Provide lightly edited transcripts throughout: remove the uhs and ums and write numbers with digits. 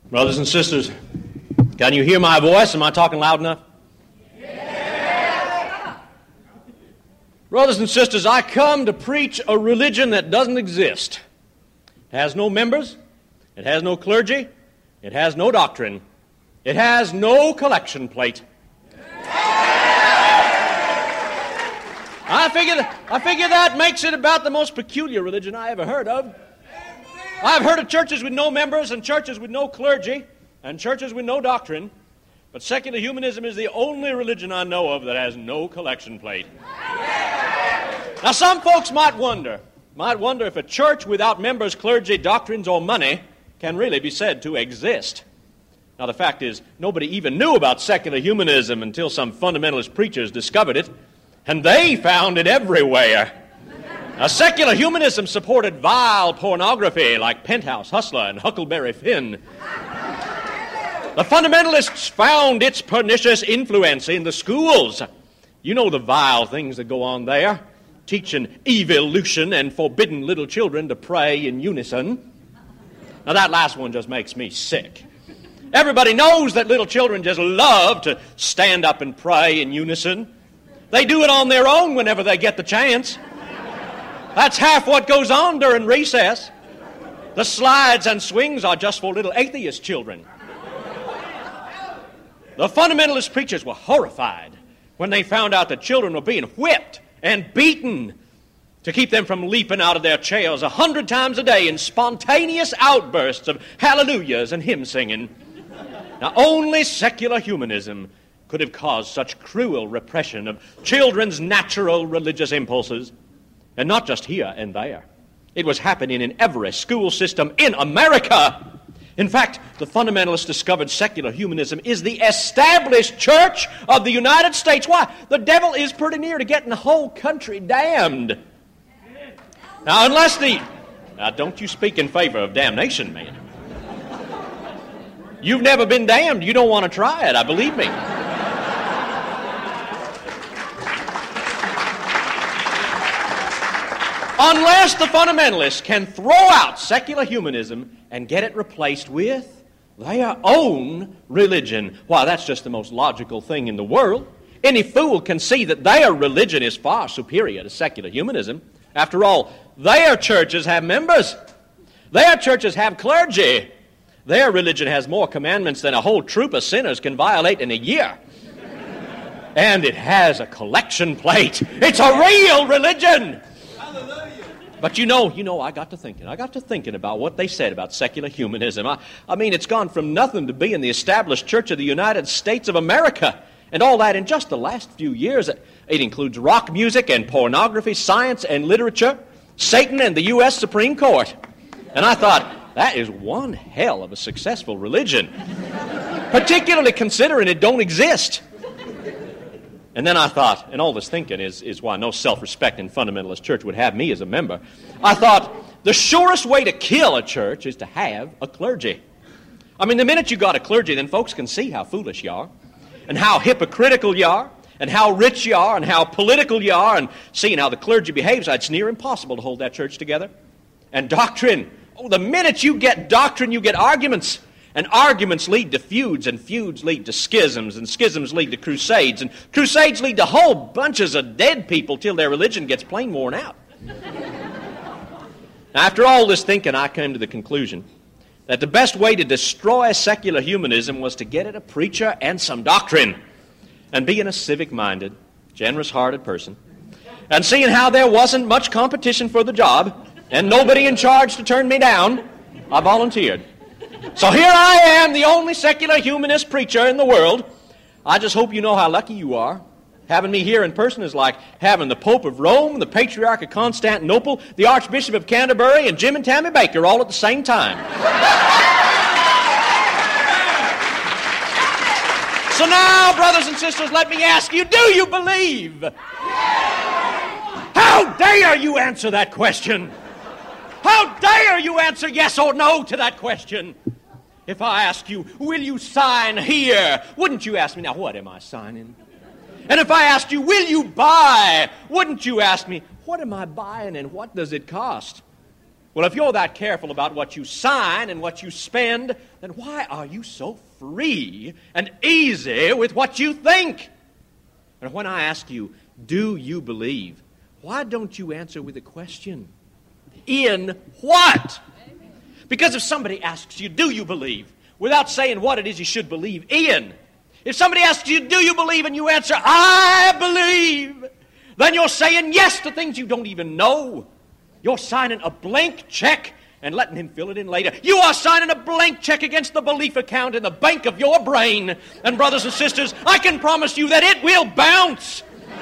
Brothers and sisters, can you hear my voice? Am I talking loud enough? Yes. Brothers and sisters, I come to preach a religion that doesn't exist. It has no members. It has no clergy. It has no doctrine. It has no collection plate. I figure that makes it about the most peculiar religion I ever heard of. I've heard of churches with no members and churches with no clergy and churches with no doctrine, but secular humanism is the only religion I know of that has no collection plate. Now, some folks might wonder if a church without members, clergy, doctrines, or money can really be said to exist. Now, the fact is, nobody even knew about secular humanism until some fundamentalist preachers discovered it, and they found it everywhere. Now, secular humanism supported vile pornography like Penthouse, Hustler, and Huckleberry Finn. The fundamentalists found its pernicious influence in the schools. You know the vile things that go on there, teaching evolution and forbidding little children to pray in unison. Now, that last one just makes me sick. Everybody knows that little children just love to stand up and pray in unison. They do it on their own whenever they get the chance. That's half what goes on during recess. The slides and swings are just for little atheist children. The fundamentalist preachers were horrified when they found out that children were being whipped and beaten to keep them from leaping out of their chairs 100 times a day in spontaneous outbursts of hallelujahs and hymn singing. Now, only secular humanism could have caused such cruel repression of children's natural religious impulses. And not just here and there. It was happening in every school system in America. In fact, the fundamentalists discovered secular humanism is the established church of the United States. Why? The devil is pretty near to getting the whole country damned. Now, Now, don't you speak in favor of damnation, man. You've never been damned. You don't want to try it, I believe me. Unless the fundamentalists can throw out secular humanism and get it replaced with their own religion, why, that's just the most logical thing in the world. Any fool can see that their religion is far superior to secular humanism. After all, their churches have members. Their churches have clergy. Their religion has more commandments than a whole troop of sinners can violate in a year. And it has a collection plate. It's a real religion. But you know, I got to thinking about what they said about secular humanism. I mean, it's gone from nothing to being the established church of the United States of America. And all that in just the last few years. It includes rock music and pornography, science and literature, Satan and the U.S. Supreme Court. And I thought, that is one hell of a successful religion. Particularly considering it don't exist. And then I thought, and all this thinking is why no self-respecting fundamentalist church would have me as a member. I thought, the surest way to kill a church is to have a clergy. I mean, the minute you got a clergy, then folks can see how foolish you are, and how hypocritical you are, and how rich you are, and how political you are, and seeing how the clergy behaves, it's near impossible to hold that church together. And doctrine. Oh, the minute you get doctrine, you get arguments. And arguments lead to feuds, and feuds lead to schisms, and schisms lead to crusades, and crusades lead to whole bunches of dead people till their religion gets plain worn out. After all this thinking, I came to the conclusion that the best way to destroy secular humanism was to get it a preacher and some doctrine. And being a civic-minded, generous-hearted person, and seeing how there wasn't much competition for the job, and nobody in charge to turn me down, I volunteered. So here I am, the only secular humanist preacher in the world. I just hope you know how lucky you are. Having me here in person is like having the Pope of Rome, the Patriarch of Constantinople, the Archbishop of Canterbury, and Jim and Tammy Baker all at the same time. So now, brothers and sisters, let me ask you, do you believe? How dare you answer that question? How dare you answer yes or no to that question? If I ask you, will you sign here? Wouldn't you ask me, now what am I signing? And if I asked you, will you buy? Wouldn't you ask me, what am I buying and what does it cost? Well, if you're that careful about what you sign and what you spend, then why are you so free and easy with what you think? And when I ask you, do you believe? Why don't you answer with a question? In what? Because if somebody asks you, do you believe? Without saying what it is you should believe in. If somebody asks you, do you believe? And you answer, I believe. Then you're saying yes to things you don't even know. You're signing a blank check and letting him fill it in later. You are signing a blank check against the belief account in the bank of your brain. And brothers and sisters, I can promise you that it will bounce.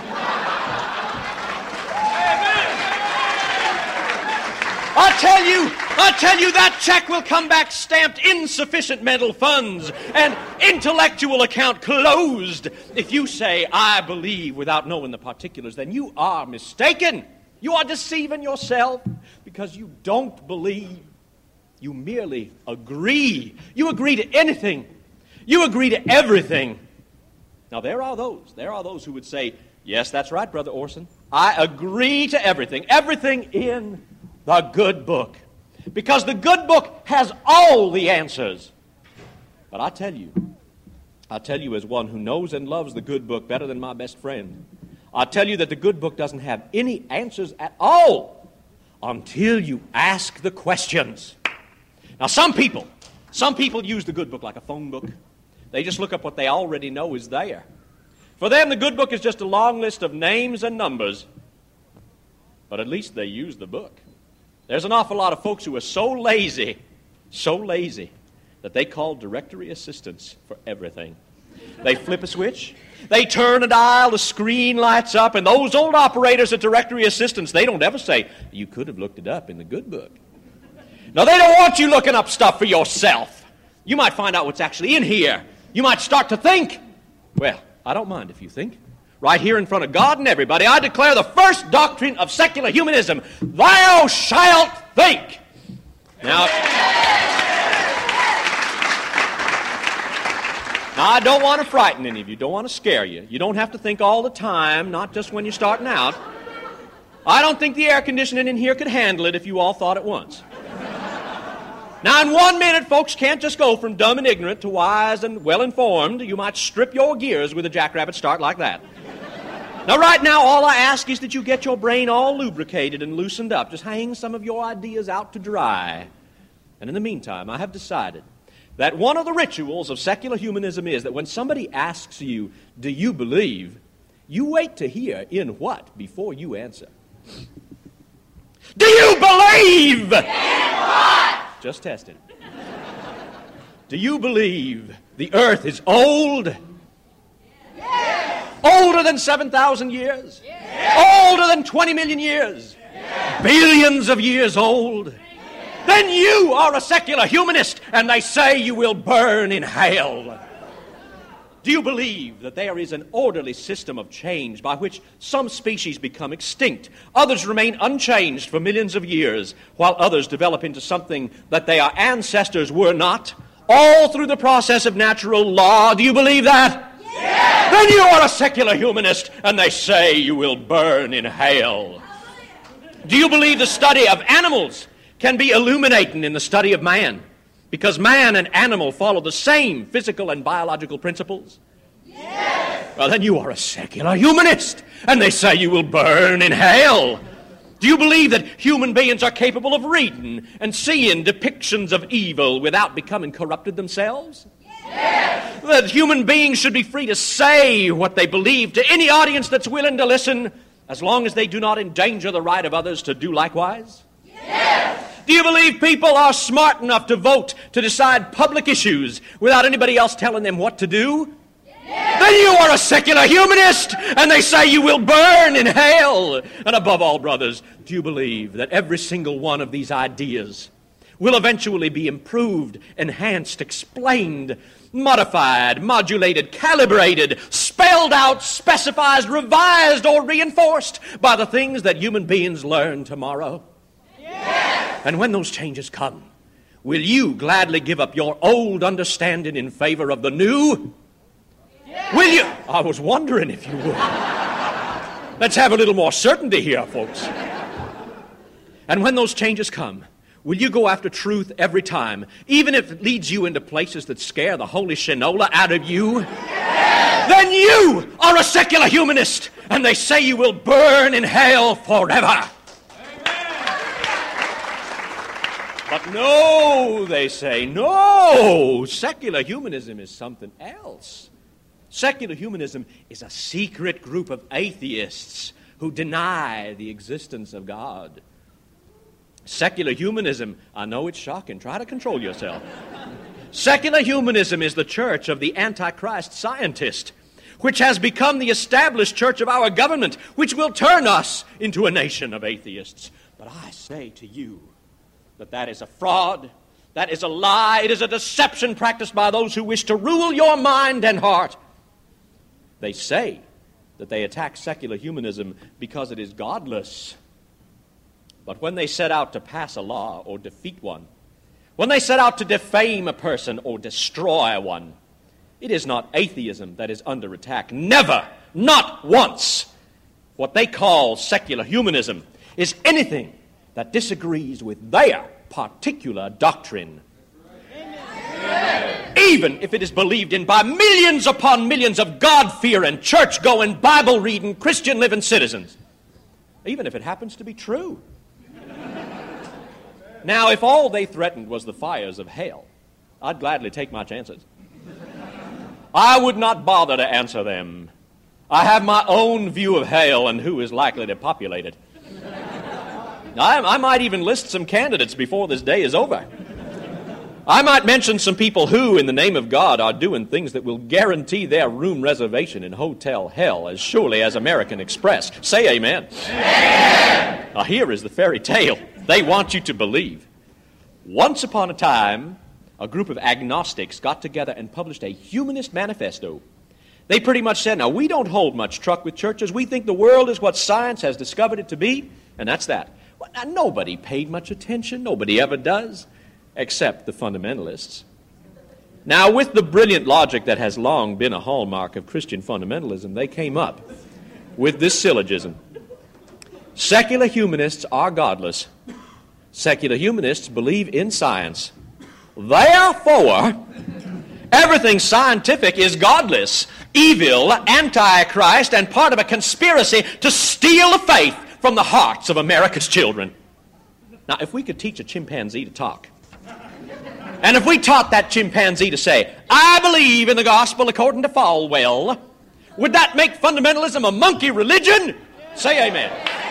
I tell you that check will come back stamped insufficient mental funds and intellectual account closed. If you say, I believe, without knowing the particulars, then you are mistaken. You are deceiving yourself because you don't believe. You merely agree. You agree to anything. You agree to everything. Now, there are those who would say, yes, that's right, Brother Orson. I agree to everything. Everything in the good book. Because the good book has all the answers. But I tell you as one who knows and loves the good book better than my best friend, I tell you that the good book doesn't have any answers at all until you ask the questions. Now, some people use the good book like a phone book. They just look up what they already know is there. For them, the good book is just a long list of names and numbers. But at least they use the book. There's an awful lot of folks who are so lazy, that they call directory assistants for everything. They flip a switch, they turn a dial, the screen lights up, and those old operators at directory assistants, they don't ever say, you could have looked it up in the good book. No, they don't want you looking up stuff for yourself. You might find out what's actually in here. You might start to think. Well, I don't mind if you think. Right here in front of God and everybody, I declare the first doctrine of secular humanism, thou shalt think. Now, I don't want to frighten any of you, don't want to scare you. You don't have to think all the time, not just when you're starting out. I don't think the air conditioning in here could handle it if you all thought at once. Now, in 1 minute, folks can't just go from dumb and ignorant to wise and well-informed. You might strip your gears with a jackrabbit start like that. Now, right now, all I ask is that you get your brain all lubricated and loosened up. Just hang some of your ideas out to dry. And in the meantime, I have decided that one of the rituals of secular humanism is that when somebody asks you, do you believe, you wait to hear in what before you answer. Do you believe? In what? Just testing. Do you believe the earth is old? Yes. Older than 7,000 years? Yes. Older than 20 million years? Yes. Billions of years old? Yes. Then you are a secular humanist, and they say you will burn in hell. Do you believe that there is an orderly system of change by which some species become extinct, others remain unchanged for millions of years, while others develop into something that their ancestors were not, all through the process of natural law? Do you believe that? Yes. Then you are a secular humanist, and they say you will burn in hell. Do you believe the study of animals can be illuminating in the study of man? Because man and animal follow the same physical and biological principles? Yes. Well, then you are a secular humanist, and they say you will burn in hell. Do you believe that human beings are capable of reading and seeing depictions of evil without becoming corrupted themselves? Yes. That human beings should be free to say what they believe to any audience that's willing to listen, as long as they do not endanger the right of others to do likewise? Yes. Do you believe people are smart enough to vote to decide public issues without anybody else telling them what to do? Yes. Then you are a secular humanist, and they say you will burn in hell. And above all, brothers, do you believe that every single one of these ideas will eventually be improved, enhanced, explained, modified, modulated, calibrated, spelled out, specified, revised, or reinforced by the things that human beings learn tomorrow? Yes. And when those changes come, will you gladly give up your old understanding in favor of the new? Yes. Will you? I was wondering if you would. Let's have a little more certainty here, folks. And when those changes come, Will you go after truth every time, even if it leads you into places that scare the holy Shinola out of you? Yes! Then you are a secular humanist, and they say you will burn in hell forever. But no, they say, no, secular humanism is something else. Secular humanism is a secret group of atheists who deny the existence of God. Secular humanism, I know it's shocking, try to control yourself. Secular humanism is the church of the Antichrist scientist, which has become the established church of our government, which will turn us into a nation of atheists. But I say to you that is a fraud, that is a lie, it is a deception practiced by those who wish to rule your mind and heart. They say that they attack secular humanism because it is godless. But when they set out to pass a law or defeat one, when they set out to defame a person or destroy one, it is not atheism that is under attack. Never, not once. What they call secular humanism is anything that disagrees with their particular doctrine. Amen. Even if it is believed in by millions upon millions of God-fearing, church-going, Bible-reading, Christian-living citizens. Even if it happens to be true. Now, if all they threatened was the fires of hell, I'd gladly take my chances. I would not bother to answer them. I have my own view of hell and who is likely to populate it. I might even list some candidates before this day is over. I might mention some people who, in the name of God, are doing things that will guarantee their room reservation in Hotel Hell as surely as American Express. Say amen. Amen. Now here is the fairy tale they want you to believe. Once upon a time, a group of agnostics got together and published a humanist manifesto. They pretty much said, now we don't hold much truck with churches. We think the world is what science has discovered it to be, and that's that. Well, now, nobody paid much attention. Nobody ever does, except the fundamentalists. Now, with the brilliant logic that has long been a hallmark of Christian fundamentalism, they came up with this syllogism. Secular humanists are godless. Secular humanists believe in science. Therefore, everything scientific is godless, evil, antichrist, and part of a conspiracy to steal the faith from the hearts of America's children. Now, if we could teach a chimpanzee to talk, and if we taught that chimpanzee to say, I believe in the gospel according to Falwell, would that make fundamentalism a monkey religion? Say amen.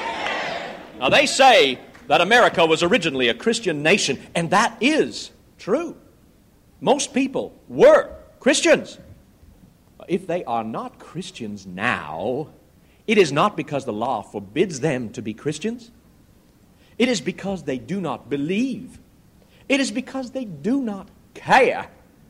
Now, they say that America was originally a Christian nation, and that is true. Most people were Christians. If they are not Christians now, it is not because the law forbids them to be Christians. It is because they do not believe. It is because they do not care.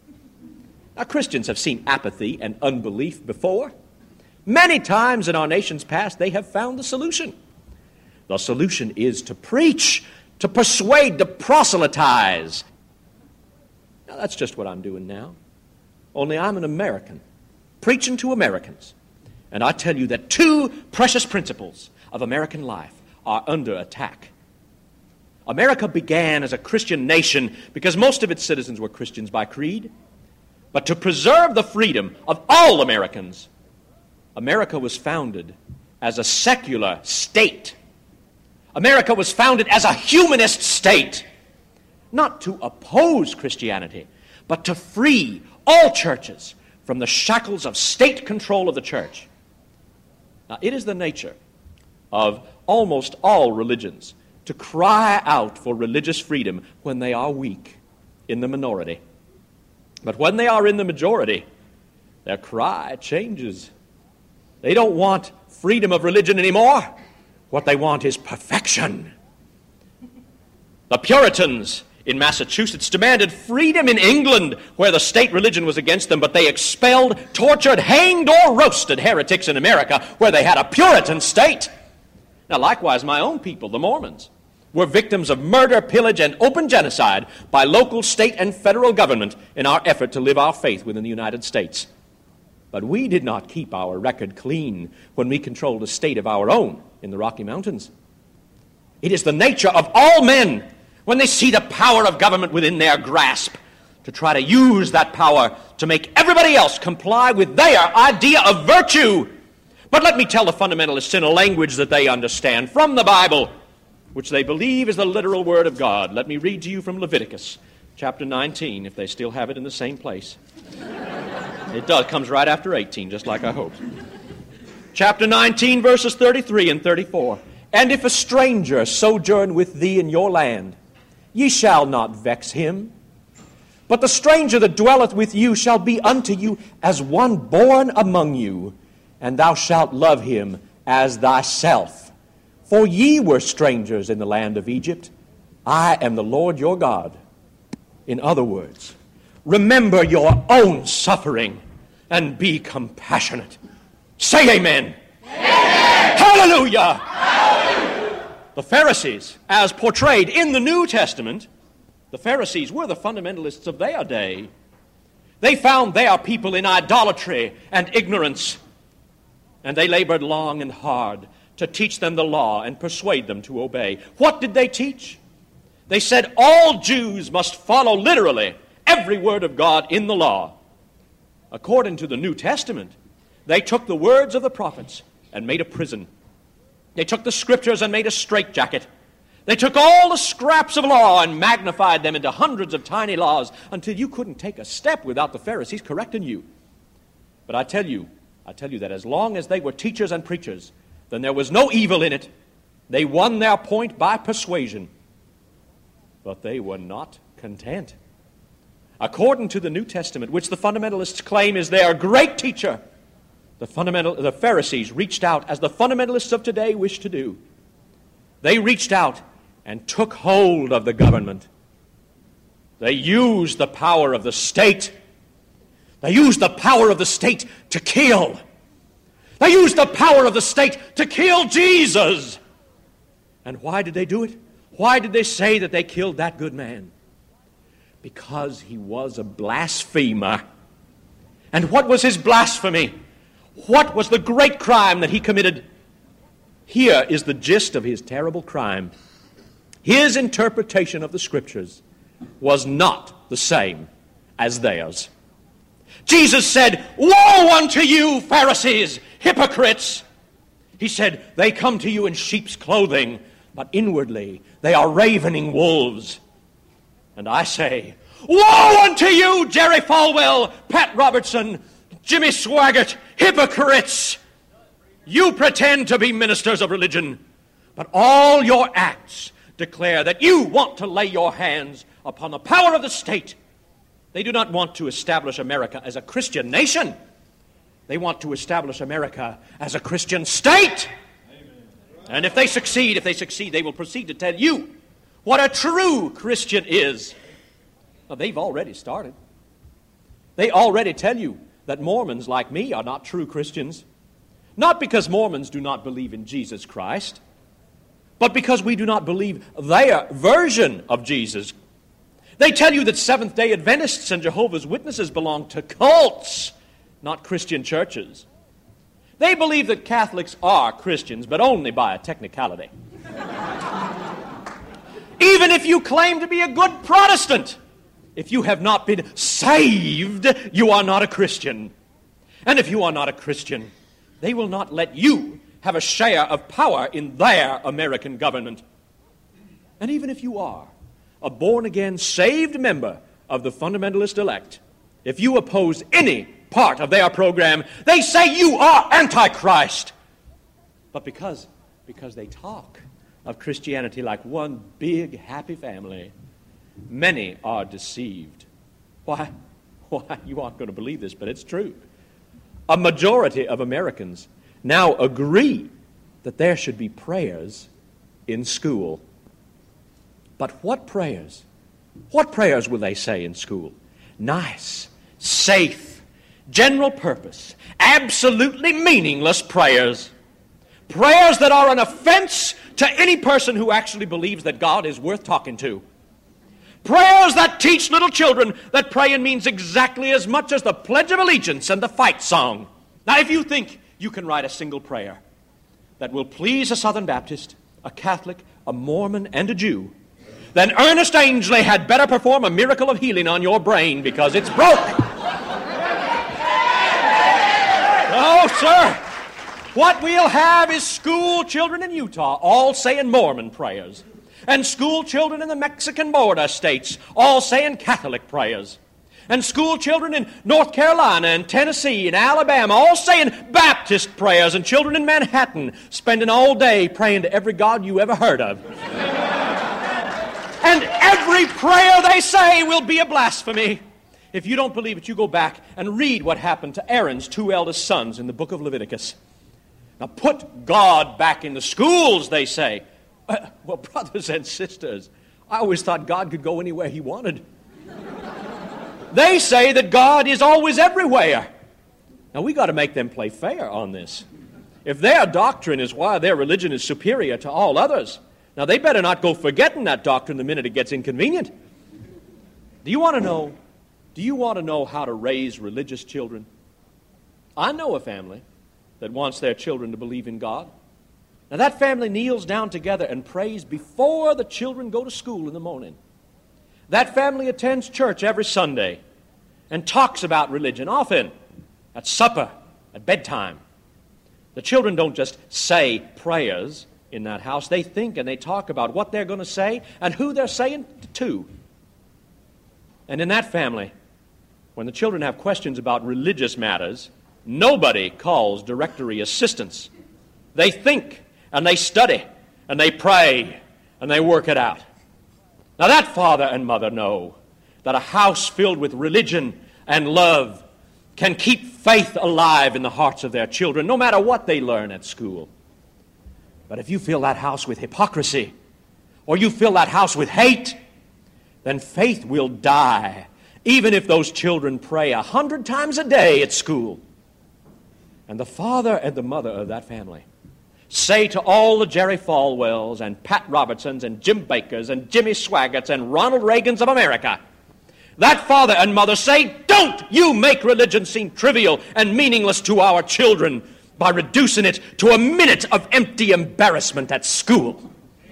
Now, Christians have seen apathy and unbelief before. Many times in our nation's past, they have found the solution. The solution is to preach, to persuade, to proselytize. Now, that's just what I'm doing now. Only I'm an American, preaching to Americans. And I tell you that two precious principles of American life are under attack. America began as a Christian nation because most of its citizens were Christians by creed. But to preserve the freedom of all Americans, America was founded as a secular state. America was founded as a humanist state, not to oppose Christianity, but to free all churches from the shackles of state control of the church. Now, it is the nature of almost all religions to cry out for religious freedom when they are weak, in the minority. But when they are in the majority, their cry changes. They don't want freedom of religion anymore. What they want is perfection. The Puritans in Massachusetts demanded freedom in England, where the state religion was against them, but they expelled, tortured, hanged, or roasted heretics in America, where they had a Puritan state. Now, likewise, my own people, the Mormons, were victims of murder, pillage, and open genocide by local, state, and federal government in our effort to live our faith within the United States. But we did not keep our record clean when we controlled a state of our own in the Rocky Mountains. It is the nature of all men, when they see the power of government within their grasp, to try to use that power to make everybody else comply with their idea of virtue. But let me tell the fundamentalists in a language that they understand from the Bible, which they believe is the literal word of God. Let me read to you from Leviticus chapter 19, if they still have it in the same place. It does. It comes right after 18, just like I hoped. Chapter 19, verses 33 and 34. And if a stranger sojourn with thee in your land, ye shall not vex him. But the stranger that dwelleth with you shall be unto you as one born among you, and thou shalt love him as thyself. For ye were strangers in the land of Egypt. I am the Lord your God. In other words, remember your own suffering and be compassionate. Say amen. Amen. Hallelujah. Hallelujah. The Pharisees, as portrayed in the New Testament, the Pharisees were the fundamentalists of their day. They found their people in idolatry and ignorance, and they labored long and hard to teach them the law and persuade them to obey. What did they teach? They said all Jews must follow literally every word of God in the law. According to the New Testament, they took the words of the prophets and made a prison. They took the scriptures and made a straitjacket. They took all the scraps of law and magnified them into hundreds of tiny laws until you couldn't take a step without the Pharisees correcting you. But I tell you that as long as they were teachers and preachers, then there was no evil in it. They won their point by persuasion. But they were not content. According to the New Testament, which the fundamentalists claim is their great teacher, the Pharisees reached out as the fundamentalists of today wish to do. They reached out and took hold of the government. They used the power of the state. They used the power of the state to kill. They used the power of the state to kill Jesus. And why did they do it? Why did they say that they killed that good man? Because he was a blasphemer. And what was his blasphemy? What was the great crime that he committed? Here is the gist of his terrible crime. His interpretation of the Scriptures was not the same as theirs. Jesus said, "Woe unto you, Pharisees, hypocrites!" He said, "They come to you in sheep's clothing, but inwardly they are ravening wolves." And I say, "Woe unto you, Jerry Falwell, Pat Robertson, Jimmy Swaggart, hypocrites! You pretend to be ministers of religion, but all your acts declare that you want to lay your hands upon the power of the state. They do not want to establish America as a Christian nation. They want to establish America as a Christian state. And if they succeed, they will proceed to tell you what a true Christian is. Now, they've already started. They already tell you that Mormons like me are not true Christians. Not because Mormons do not believe in Jesus Christ, but because we do not believe their version of Jesus. They tell you that Seventh-day Adventists and Jehovah's Witnesses belong to cults, not Christian churches. They believe that Catholics are Christians, but only by a technicality. Even if you claim to be a good Protestant, if you have not been saved, you are not a Christian. And if you are not a Christian, they will not let you have a share of power in their American government. And even if you are a born-again, saved member of the fundamentalist elect, if you oppose any part of their program, they say you are Antichrist. But because they talk of Christianity like one big, happy family, many are deceived. Why, you aren't going to believe this, but it's true. A majority of Americans now agree that there should be prayers in school. But what prayers? What prayers will they say in school? Nice, safe, general purpose, absolutely meaningless prayers. Prayers that are an offense to any person who actually believes that God is worth talking to. Prayers that teach little children that praying means exactly as much as the Pledge of Allegiance and the fight song. Now, if you think you can write a single prayer that will please a Southern Baptist, a Catholic, a Mormon, and a Jew, then Ernest Angley had better perform a miracle of healing on your brain because it's broke. No, sir. What we'll have is school children in Utah all saying Mormon prayers, and school children in the Mexican border states all saying Catholic prayers, and school children in North Carolina and Tennessee and Alabama all saying Baptist prayers, and children in Manhattan spending all day praying to every god you ever heard of. And every prayer they say will be a blasphemy. If you don't believe it, you go back and read what happened to Aaron's 2 eldest sons in the book of Leviticus. Now put God back in the schools, they say. Well, brothers and sisters, I always thought God could go anywhere He wanted. They say that God is always everywhere. Now we got to make them play fair on this. If their doctrine is why their religion is superior to all others, now they better not go forgetting that doctrine the minute it gets inconvenient. Do you want to know how to raise religious children? I know a family that wants their children to believe in God. Now that family kneels down together and prays before the children go to school in the morning. That family attends church every Sunday and talks about religion, often at supper, at bedtime. The children don't just say prayers in that house. They think and they talk about what they're going to say and who they're saying to. And in that family, when the children have questions about religious matters, nobody calls directory assistance. They think and they study and they pray and they work it out. Now that father and mother know that a house filled with religion and love can keep faith alive in the hearts of their children, no matter what they learn at school. But if you fill that house with hypocrisy, or you fill that house with hate, then faith will die, even if those children pray 100 times a day at school. And the father and the mother of that family say to all the Jerry Falwells and Pat Robertsons and Jim Bakkers and Jimmy Swaggarts and Ronald Reagans of America, that father and mother say, don't you make religion seem trivial and meaningless to our children by reducing it to a minute of empty embarrassment at school.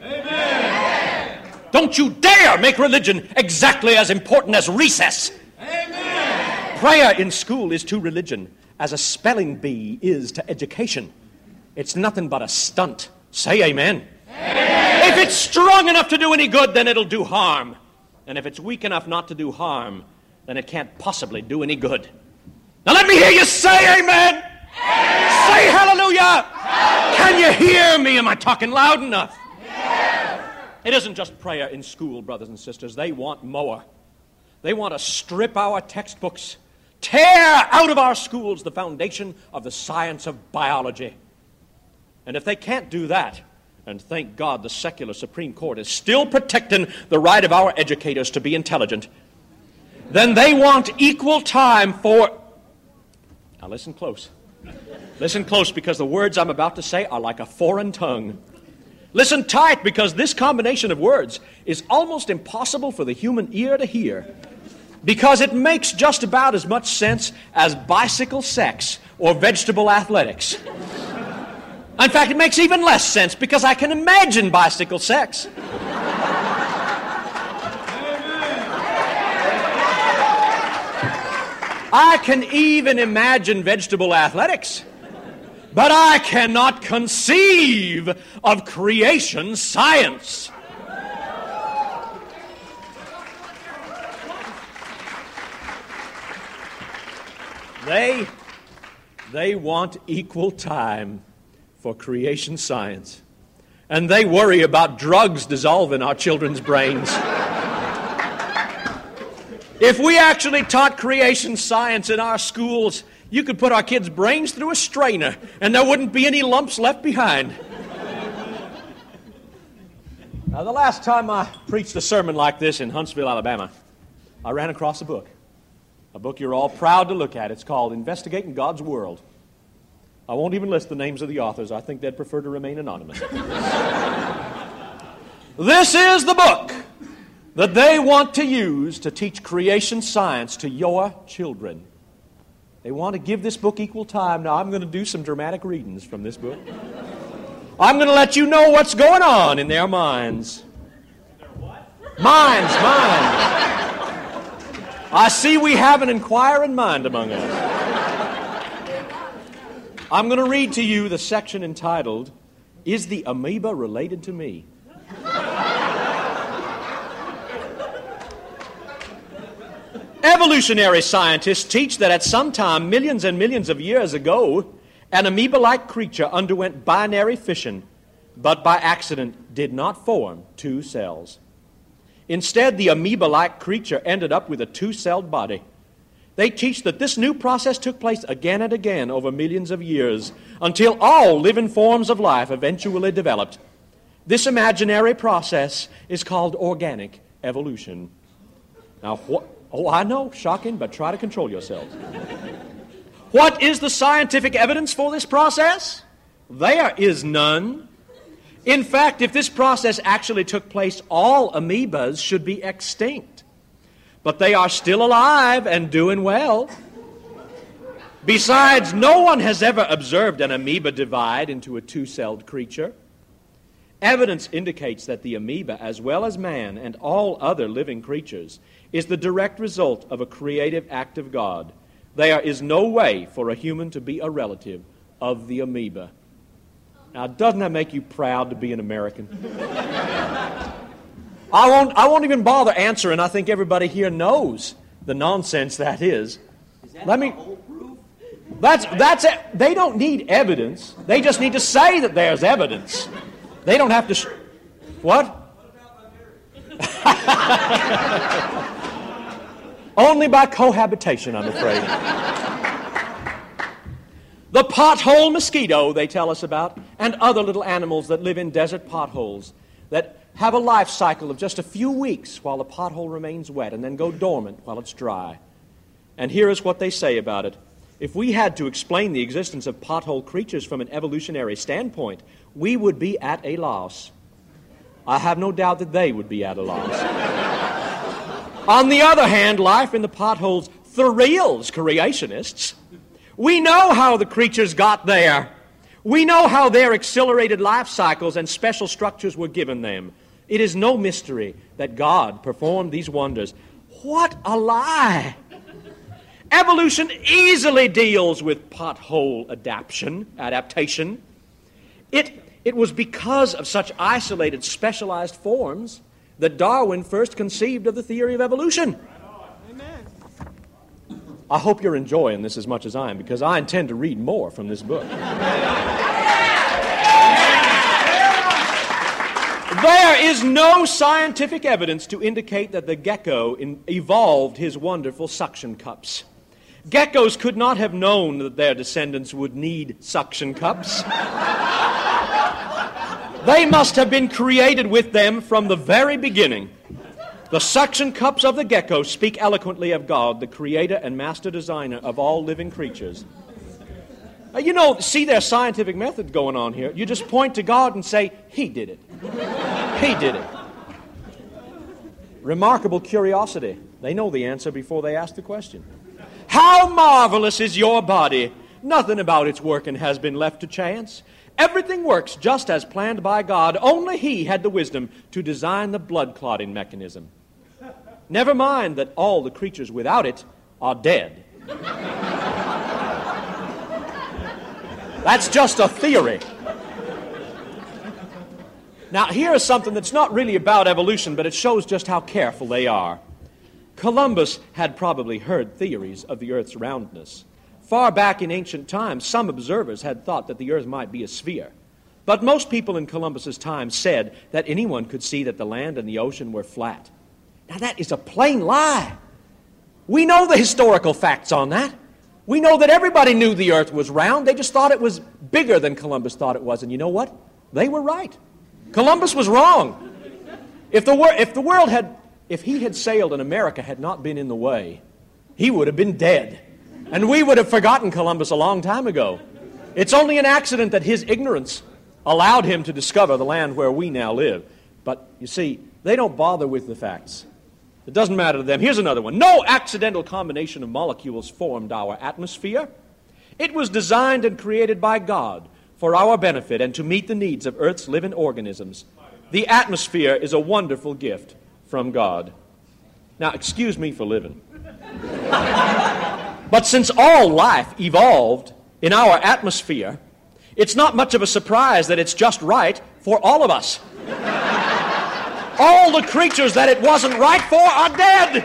Amen. Don't you dare make religion exactly as important as recess. Amen. Prayer in school is to religion as a spelling bee is to education. It's nothing but a stunt. Say amen. Amen. If it's strong enough to do any good, then it'll do harm. And if it's weak enough not to do harm, then it can't possibly do any good. Now let me hear you say amen. Amen. Say hallelujah. Hallelujah. Can you hear me? Am I talking loud enough? Yes. It isn't just prayer in school, brothers and sisters. They want more. They want to strip our textbooks, tear out of our schools the foundation of the science of biology. And if they can't do that, and thank God the secular Supreme Court is still protecting the right of our educators to be intelligent, then they want equal time for... Now listen close. Listen close, because the words I'm about to say are like a foreign tongue. Listen tight, because this combination of words is almost impossible for the human ear to hear, because it makes just about as much sense as bicycle sex or vegetable athletics. In fact, it makes even less sense because I can imagine bicycle sex. I can even imagine vegetable athletics, but I cannot conceive of creation science. They want equal time for creation science. And they worry about drugs dissolving our children's brains. If we actually taught creation science in our schools, you could put our kids' brains through a strainer and there wouldn't be any lumps left behind. Now, the last time I preached a sermon like this in Huntsville, Alabama, I ran across a book you're all proud to look at. It's called Investigating God's World. I won't even list the names of the authors. I think they'd prefer to remain anonymous. This is the book that they want to use to teach creation science to your children. They want to give this book equal time. Now, I'm going to do some dramatic readings from this book. I'm going to let you know what's going on in their minds. Minds. I see we have an inquiring mind among us. I'm going to read to you the section entitled, "Is the Amoeba Related to Me?" Evolutionary scientists teach that at some time, millions and millions of years ago, an amoeba-like creature underwent binary fission, but by accident did not form two cells. Instead, the amoeba-like creature ended up with a two-celled body. They teach that this new process took place again and again over millions of years until all living forms of life eventually developed. This imaginary process is called organic evolution. Now, I know, shocking, but try to control yourselves. What is the scientific evidence for this process? There is none. In fact, if this process actually took place, all amoebas should be extinct. But they are still alive and doing well. Besides, no one has ever observed an amoeba divide into a two-celled creature. Evidence indicates that the amoeba, as well as man and all other living creatures, is the direct result of a creative act of God. There is no way for a human to be a relative of the amoeba. Now, doesn't that make you proud to be an American? I won't even bother answering. I think everybody here knows the nonsense that is. Is that the whole proof? That's it. They don't need evidence. They just need to say that there's evidence. They don't have to. What? Only by cohabitation, I'm afraid. The pothole mosquito, they tell us about, and other little animals that live in desert potholes that have a life cycle of just a few weeks while the pothole remains wet and then go dormant while it's dry. And here is what they say about it. If we had to explain the existence of pothole creatures from an evolutionary standpoint, we would be at a loss. I have no doubt that they would be at a loss. On the other hand, life in the potholes thrills creationists. We know how the creatures got there. We know how their accelerated life cycles and special structures were given them. It is no mystery that God performed these wonders. What a lie! Evolution easily deals with pothole adaptation. It was because of such isolated, specialized forms that Darwin first conceived of the theory of evolution. Amen. I hope you're enjoying this as much as I am, because I intend to read more from this book. There is no scientific evidence to indicate that the gecko evolved his wonderful suction cups. Geckos could not have known that their descendants would need suction cups. They must have been created with them from the very beginning. The suction cups of the gecko speak eloquently of God, the creator and master designer of all living creatures. See their scientific method going on here. You just point to God and say, He did it. He did it. Remarkable curiosity. They know the answer before they ask the question. How marvelous is your body! Nothing about its working has been left to chance. Everything works just as planned by God. Only He had the wisdom to design the blood clotting mechanism. Never mind that all the creatures without it are dead. That's just a theory. Now, here is something that's not really about evolution, but it shows just how careful they are. Columbus had probably heard theories of the Earth's roundness. Far back in ancient times, some observers had thought that the Earth might be a sphere. But most people in Columbus's time said that anyone could see that the land and the ocean were flat. Now, that is a plain lie. We know the historical facts on that. We know that everybody knew the Earth was round. They just thought it was bigger than Columbus thought it was. And you know what? They were right. Columbus was wrong. If he had sailed and America had not been in the way, he would have been dead. And we would have forgotten Columbus a long time ago. It's only an accident that his ignorance allowed him to discover the land where we now live. But, you see, they don't bother with the facts. It doesn't matter to them. Here's another one. No accidental combination of molecules formed our atmosphere. It was designed and created by God for our benefit and to meet the needs of Earth's living organisms. The atmosphere is a wonderful gift from God. Now, excuse me for living. But since all life evolved in our atmosphere, it's not much of a surprise that it's just right for all of us. All the creatures that it wasn't right for are dead.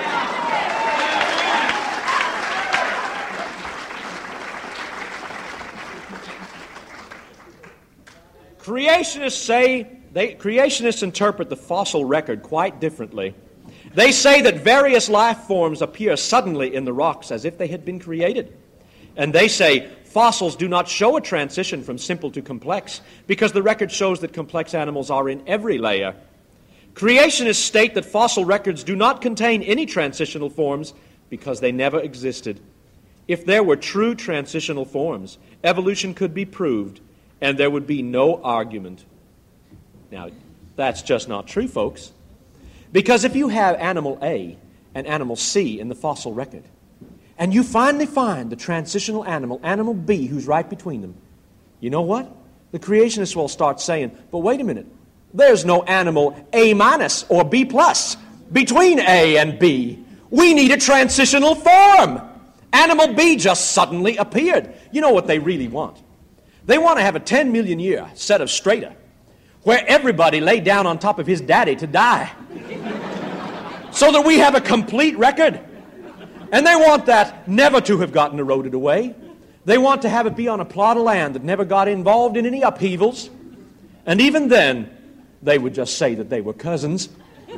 Creationists interpret the fossil record quite differently. They say that various life forms appear suddenly in the rocks as if they had been created. And they say fossils do not show a transition from simple to complex because the record shows that complex animals are in every layer. Creationists state that fossil records do not contain any transitional forms because they never existed. If there were true transitional forms, evolution could be proved, and there would be no argument. Now, that's just not true, folks. Because if you have animal A and animal C in the fossil record, and you finally find the transitional animal, animal B, who's right between them, you know what? The creationists will start saying, but wait a minute, there's no animal A minus or B plus between A and B. We need a transitional form. Animal B just suddenly appeared. You know what they really want? They want to have a 10 million year set of strata where everybody lay down on top of his daddy to die so that we have a complete record. And they want that never to have gotten eroded away. They want to have it be on a plot of land that never got involved in any upheavals. And even then, they would just say that they were cousins.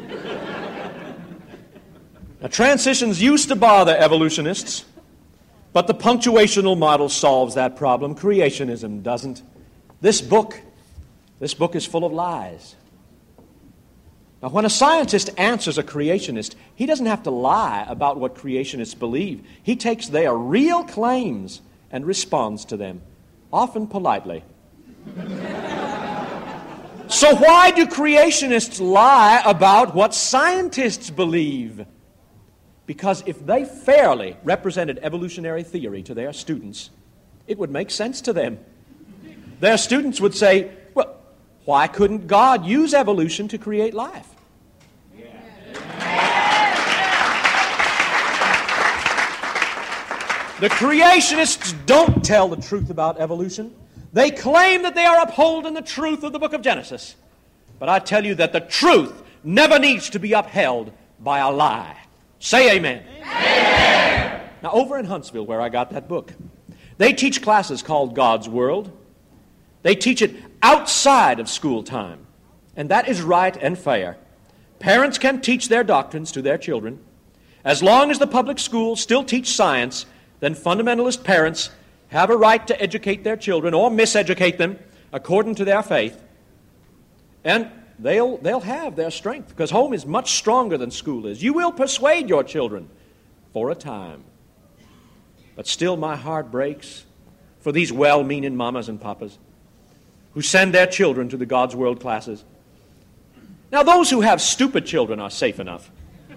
Now, transitions used to bother evolutionists, but the punctuational model solves that problem. Creationism doesn't. This book is full of lies. Now, when a scientist answers a creationist, he doesn't have to lie about what creationists believe. He takes their real claims and responds to them, often politely. So why do creationists lie about what scientists believe? Because if they fairly represented evolutionary theory to their students, it would make sense to them. Their students would say, well, why couldn't God use evolution to create life? The creationists don't tell the truth about evolution. They claim that they are upholding the truth of the book of Genesis. But I tell you that the truth never needs to be upheld by a lie. Say amen. Amen. Now, over in Huntsville, where I got that book, they teach classes called God's World. They teach it outside of school time. And that is right and fair. Parents can teach their doctrines to their children. As long as the public schools still teach science, then fundamentalist parents have a right to educate their children or miseducate them according to their faith. And they'll have their strength because home is much stronger than school is. You will persuade your children for a time. But still my heart breaks for these well-meaning mamas and papas who send their children to the God's World classes. Now, those who have stupid children are safe enough.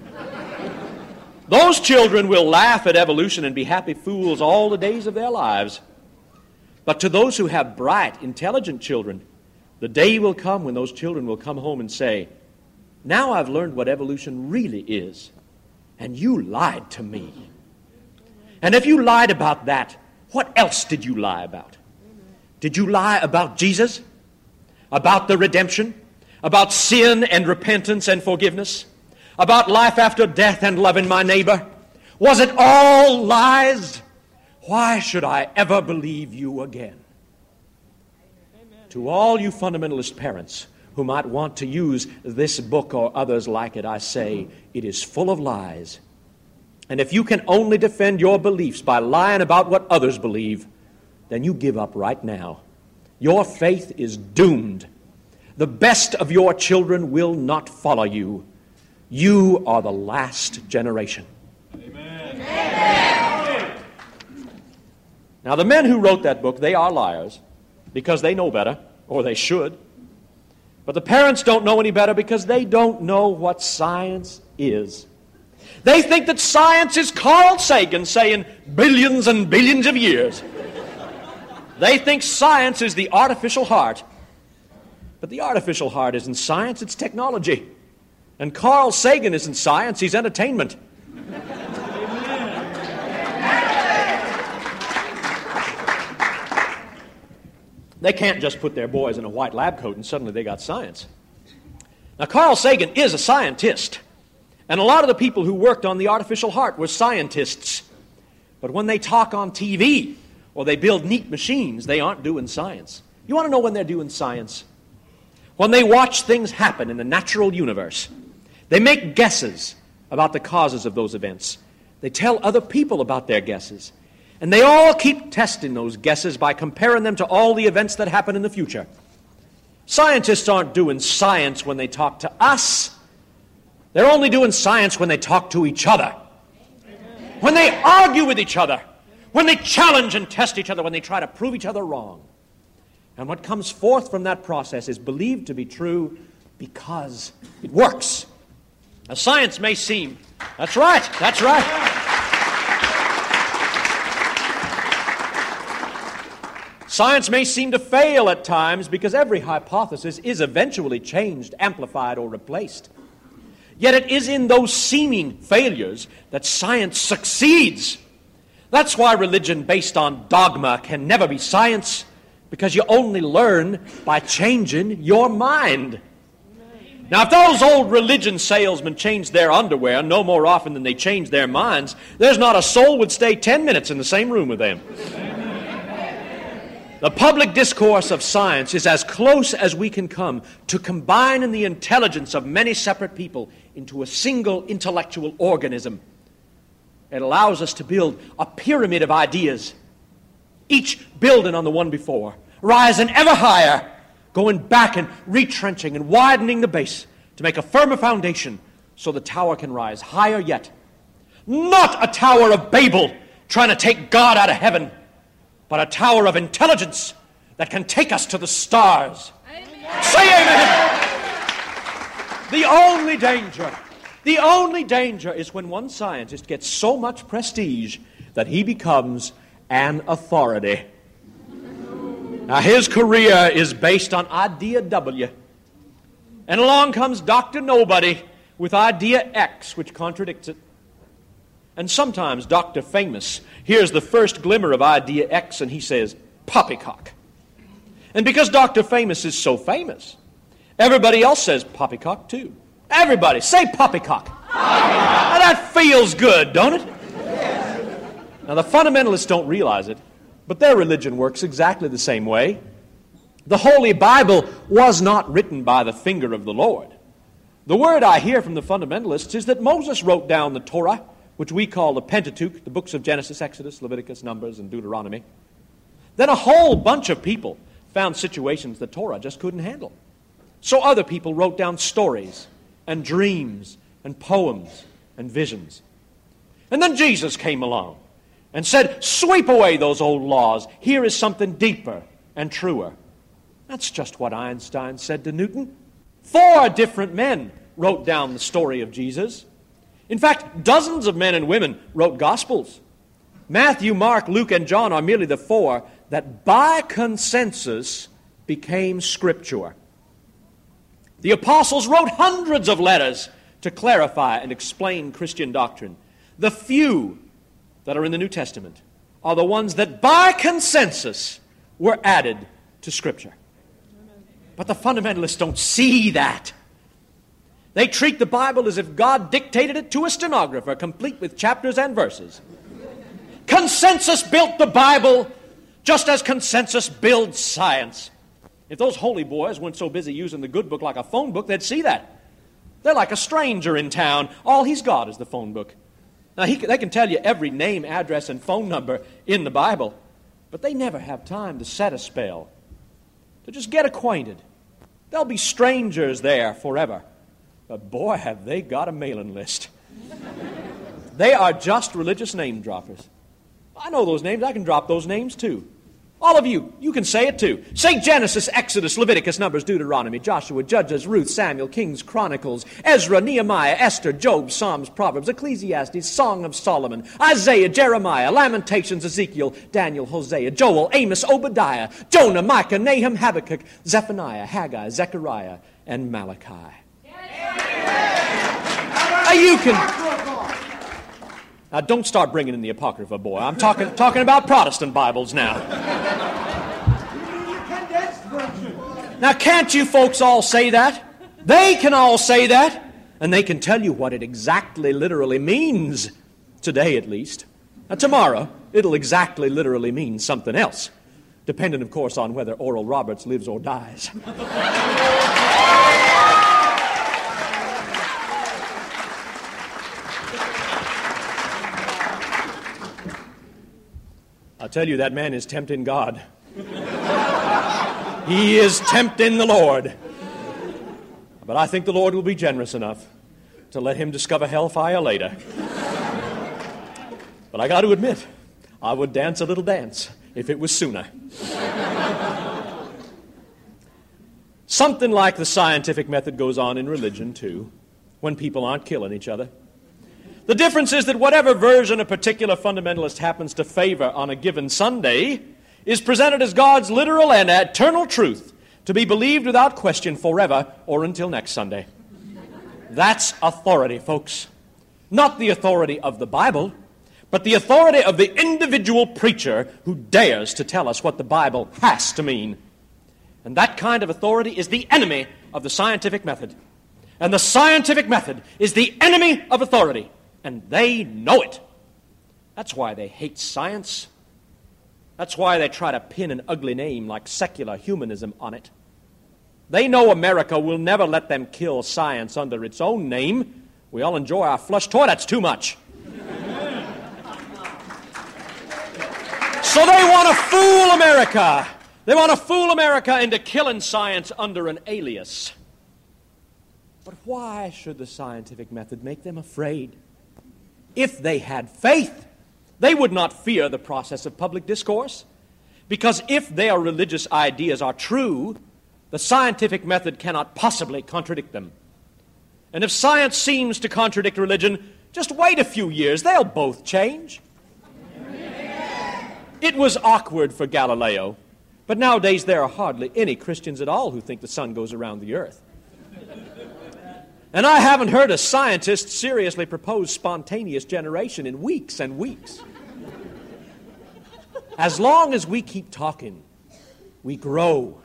Those children will laugh at evolution and be happy fools all the days of their lives. But to those who have bright, intelligent children, the day will come when those children will come home and say, now I've learned what evolution really is, and you lied to me. And if you lied about that, what else did you lie about? Did you lie about Jesus? About the redemption? About sin and repentance and forgiveness? About life after death and loving my neighbor? Was it all lies? Why should I ever believe you again? Amen. To all you fundamentalist parents who might want to use this book or others like it, I say it is full of lies. And if you can only defend your beliefs by lying about what others believe, then you give up right now. Your faith is doomed. The best of your children will not follow you. You are the last generation. Amen. Amen. Now, the men who wrote that book, they are liars because they know better, or they should. But the parents don't know any better because they don't know what science is. They think that science is Carl Sagan saying billions and billions of years. They think science is the artificial heart. But the artificial heart isn't science, it's technology. And Carl Sagan isn't science, he's entertainment. They can't just put their boys in a white lab coat and suddenly they got science. Now, Carl Sagan is a scientist. And a lot of the people who worked on the artificial heart were scientists. But when they talk on TV or they build neat machines, they aren't doing science. You want to know when they're doing science? When they watch things happen in the natural universe. They make guesses about the causes of those events. They tell other people about their guesses. And they all keep testing those guesses by comparing them to all the events that happen in the future. Scientists aren't doing science when they talk to us. They're only doing science when they talk to each other. When they argue with each other. When they challenge and test each other. When they try to prove each other wrong. And what comes forth from that process is believed to be true because it works. Now, science may seem... That's right. Science may seem to fail at times because every hypothesis is eventually changed, amplified, or replaced. Yet it is in those seeming failures that science succeeds. That's why religion based on dogma can never be science, because you only learn by changing your mind. Now, if those old religion salesmen changed their underwear no more often than they changed their minds, there's not a soul would stay 10 minutes in the same room with them. The public discourse of science is as close as we can come to combining the intelligence of many separate people into a single intellectual organism. It allows us to build a pyramid of ideas, each building on the one before, rising ever higher, going back and retrenching and widening the base to make a firmer foundation so the tower can rise higher yet. Not a Tower of Babel trying to take God out of heaven, but a tower of intelligence that can take us to the stars. Amen. Say amen. The only danger is when one scientist gets so much prestige that he becomes an authority. Now, his career is based on Idea W. And along comes Dr. Nobody with Idea X, which contradicts it. And sometimes Dr. Famous hears the first glimmer of Idea X and he says, poppycock. And because Dr. Famous is so famous, everybody else says poppycock too. Everybody, say poppycock. Now that feels good, don't it? Now the fundamentalists don't realize it, but their religion works exactly the same way. The Holy Bible was not written by the finger of the Lord. The word I hear from the fundamentalists is that Moses wrote down the Torah, which we call the Pentateuch, the books of Genesis, Exodus, Leviticus, Numbers, and Deuteronomy. Then a whole bunch of people found situations the Torah just couldn't handle. So other people wrote down stories and dreams and poems and visions. And then Jesus came along and said, sweep away those old laws. Here is something deeper and truer. That's just what Einstein said to Newton. 4 different men wrote down the story of Jesus. In fact, dozens of men and women wrote Gospels. Matthew, Mark, Luke, and John are merely the 4 that by consensus became Scripture. The apostles wrote hundreds of letters to clarify and explain Christian doctrine. The few that are in the New Testament are the ones that by consensus were added to Scripture. But the fundamentalists don't see that. They treat the Bible as if God dictated it to a stenographer, complete with chapters and verses. Consensus built the Bible just as consensus builds science. If those holy boys weren't so busy using the good book like a phone book, they'd see that. They're like a stranger in town. All he's got is the phone book. Now, they can tell you every name, address, and phone number in the Bible, but they never have time to set a spell, to just get acquainted. They'll be strangers there forever. But boy, have they got a mailing list. They are just religious name droppers. I know those names. I can drop those names too. All of you, you can say it too. Say Genesis, Exodus, Leviticus, Numbers, Deuteronomy, Joshua, Judges, Ruth, Samuel, Kings, Chronicles, Ezra, Nehemiah, Esther, Job, Psalms, Proverbs, Ecclesiastes, Song of Solomon, Isaiah, Jeremiah, Lamentations, Ezekiel, Daniel, Hosea, Joel, Amos, Obadiah, Jonah, Micah, Nahum, Habakkuk, Zephaniah, Haggai, Zechariah, and Malachi. You can... Now, don't start bringing in the Apocrypha, boy. I'm talking about Protestant Bibles now. Now, can't you folks all say that? They can all say that, and they can tell you what it exactly literally means, today at least. Now, tomorrow, it'll exactly literally mean something else, dependent, of course, on whether Oral Roberts lives or dies. I'll tell you, that man is tempting God. He is tempting the Lord. But I think the Lord will be generous enough to let him discover hellfire later. But I got to admit, I would dance a little dance if it was sooner. Something like the scientific method goes on in religion, too, when people aren't killing each other. The difference is that whatever version a particular fundamentalist happens to favor on a given Sunday is presented as God's literal and eternal truth, to be believed without question forever or until next Sunday. That's authority, folks. Not the authority of the Bible, but the authority of the individual preacher who dares to tell us what the Bible has to mean. And that kind of authority is the enemy of the scientific method. And the scientific method is the enemy of authority. And they know it. That's why they hate science. That's why they try to pin an ugly name like secular humanism on it. They know America will never let them kill science under its own name. We all enjoy our flush toilets too much. So they want to fool America. They want to fool America into killing science under an alias. But why should the scientific method make them afraid? If they had faith, they would not fear the process of public discourse. Because if their religious ideas are true, the scientific method cannot possibly contradict them. And if science seems to contradict religion, just wait a few years, they'll both change. It was awkward for Galileo, but nowadays there are hardly any Christians at all who think the sun goes around the earth. And I haven't heard a scientist seriously propose spontaneous generation in weeks and weeks. As long as we keep talking, we grow.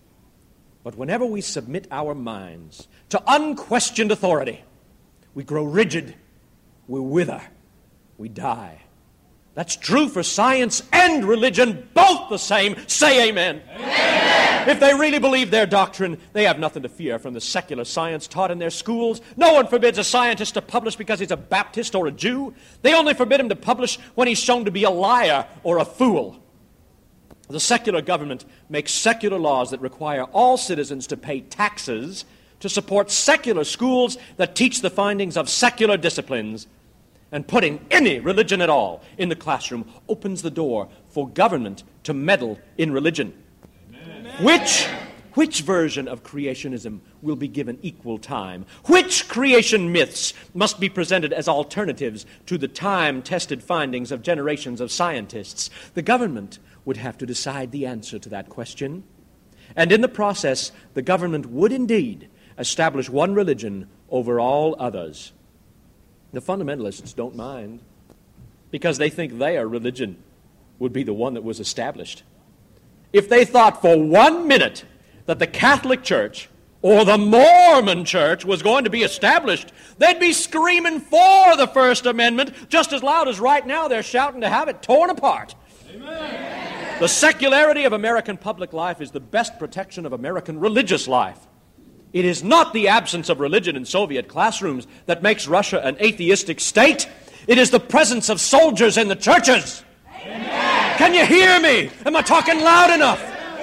But whenever we submit our minds to unquestioned authority, we grow rigid, we wither, we die. That's true for science and religion, both the same. Say amen. Amen. If they really believe their doctrine, they have nothing to fear from the secular science taught in their schools. No one forbids a scientist to publish because he's a Baptist or a Jew. They only forbid him to publish when he's shown to be a liar or a fool. The secular government makes secular laws that require all citizens to pay taxes to support secular schools that teach the findings of secular disciplines. And putting any religion at all in the classroom opens the door for government to meddle in religion. Amen. Which version of creationism will be given equal time? Which creation myths must be presented as alternatives to the time-tested findings of generations of scientists? The government would have to decide the answer to that question. And in the process, the government would indeed establish one religion over all others. The fundamentalists don't mind because they think their religion would be the one that was established. If they thought for 1 minute that the Catholic Church or the Mormon Church was going to be established, they'd be screaming for the First Amendment just as loud as right now they're shouting to have it torn apart. Amen. The secularity of American public life is the best protection of American religious life. It is not the absence of religion in Soviet classrooms that makes Russia an atheistic state. It is the presence of soldiers in the churches. Amen. Can you hear me? Am I talking loud enough?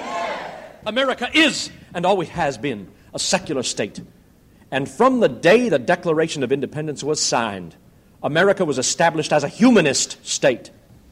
America is, and always has been, a secular state. And from the day the Declaration of Independence was signed, America was established as a humanist state.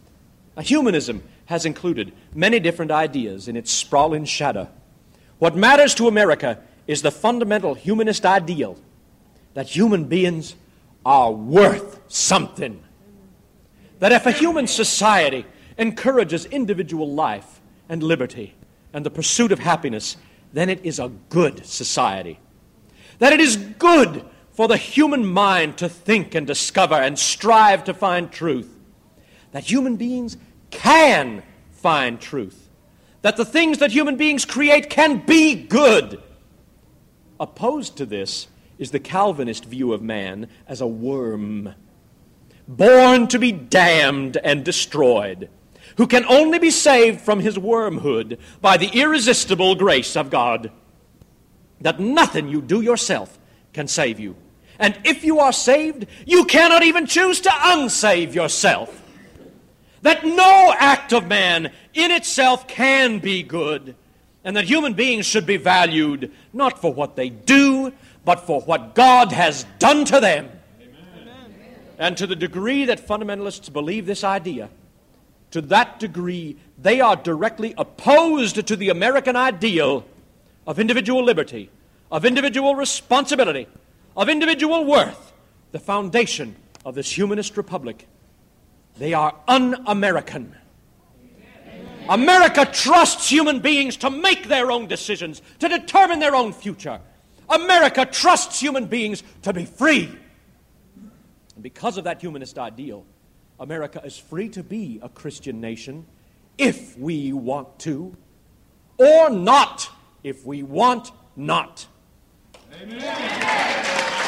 A humanism has included many different ideas in its sprawling shadow. What matters to America is the fundamental humanist ideal that human beings are worth something. That if a human society encourages individual life and liberty and the pursuit of happiness, then it is a good society. That it is good for the human mind to think and discover and strive to find truth. That human beings can find truth. That the things that human beings create can be good. Opposed to this is the Calvinist view of man as a worm, born to be damned and destroyed, who can only be saved from his wormhood by the irresistible grace of God. That nothing you do yourself can save you. And if you are saved, you cannot even choose to unsave yourself. That no act of man in itself can be good, and that human beings should be valued not for what they do, but for what God has done to them. Amen. And to the degree that fundamentalists believe this idea, to that degree they are directly opposed to the American ideal of individual liberty, of individual responsibility, of individual worth, the foundation of this humanist republic. They are un-American. America trusts human beings to make their own decisions, to determine their own future. America trusts human beings to be free. And because of that humanist ideal, America is free to be a Christian nation if we want to, or not if we want not. Amen.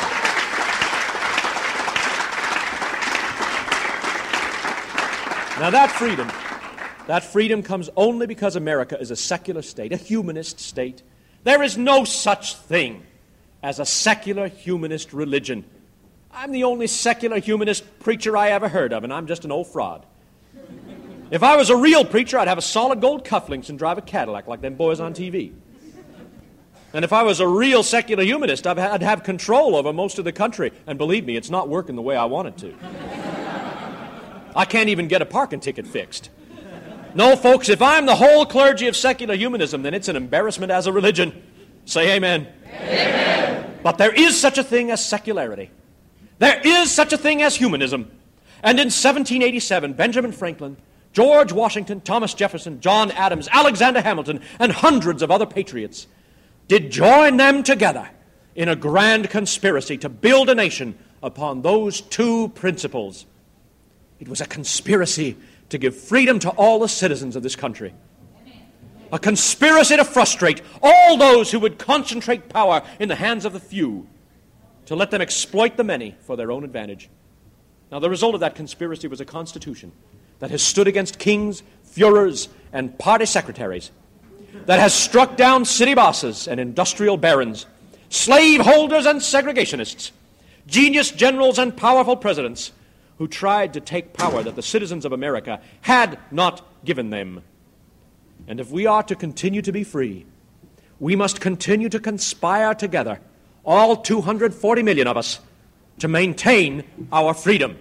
Now that freedom comes only because America is a secular state, a humanist state. There is no such thing as a secular humanist religion. I'm the only secular humanist preacher I ever heard of, and I'm just an old fraud. If I was a real preacher, I'd have a solid gold cufflinks and drive a Cadillac like them boys on TV. And if I was a real secular humanist, I'd have control over most of the country. And believe me, it's not working the way I want it to. I can't even get a parking ticket fixed. No, folks, if I'm the whole clergy of secular humanism, then it's an embarrassment as a religion. Say amen. Amen. But there is such a thing as secularity. There is such a thing as humanism. And in 1787, Benjamin Franklin, George Washington, Thomas Jefferson, John Adams, Alexander Hamilton, and hundreds of other patriots did join them together in a grand conspiracy to build a nation upon those two principles. It was a conspiracy to give freedom to all the citizens of this country. A conspiracy to frustrate all those who would concentrate power in the hands of the few, to let them exploit the many for their own advantage. Now, the result of that conspiracy was a constitution that has stood against kings, Führers, and party secretaries, that has struck down city bosses and industrial barons, slave holders and segregationists, genius generals and powerful presidents, who tried to take power that the citizens of America had not given them. And if we are to continue to be free, we must continue to conspire together, all 240 million of us, to maintain our freedom.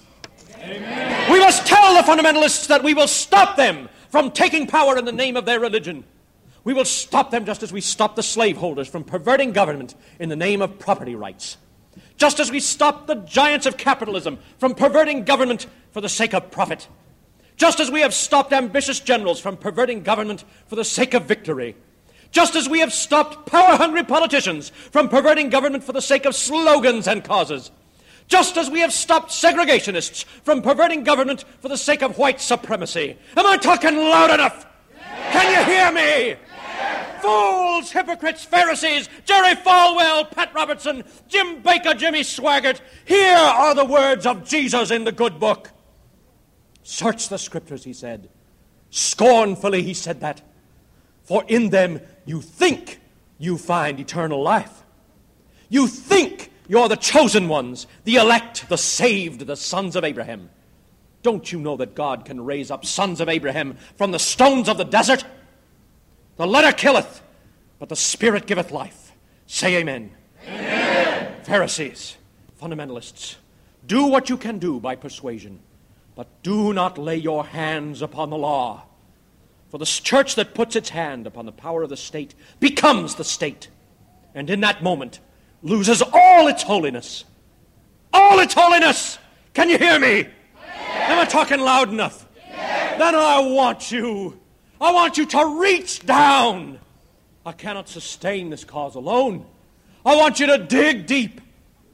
Amen. We must tell the fundamentalists that we will stop them from taking power in the name of their religion. We will stop them just as we stop the slaveholders from perverting government in the name of property rights. Just as we stop the giants of capitalism from perverting government for the sake of profit. Just as we have stopped ambitious generals from perverting government for the sake of victory. Just as we have stopped power-hungry politicians from perverting government for the sake of slogans and causes. Just as we have stopped segregationists from perverting government for the sake of white supremacy. Am I talking loud enough? Yes. Can you hear me? Yes. Fools, hypocrites, Pharisees, Jerry Falwell, Pat Robertson, Jim Baker, Jimmy Swaggart, here are the words of Jesus in the good book. Search the scriptures, he said. Scornfully he said that. For in them you think you find eternal life. You think you're the chosen ones, the elect, the saved, the sons of Abraham. Don't you know that God can raise up sons of Abraham from the stones of the desert? The letter killeth, but the Spirit giveth life. Say amen. Amen. Pharisees, fundamentalists, do what you can do by persuasion, but do not lay your hands upon the law. For the church that puts its hand upon the power of the state becomes the state, and in that moment loses all its holiness. All its holiness! Can you hear me? Yes. Am I talking loud enough? Yes. Then I want you to reach down. I cannot sustain this cause alone. I want you to dig deep.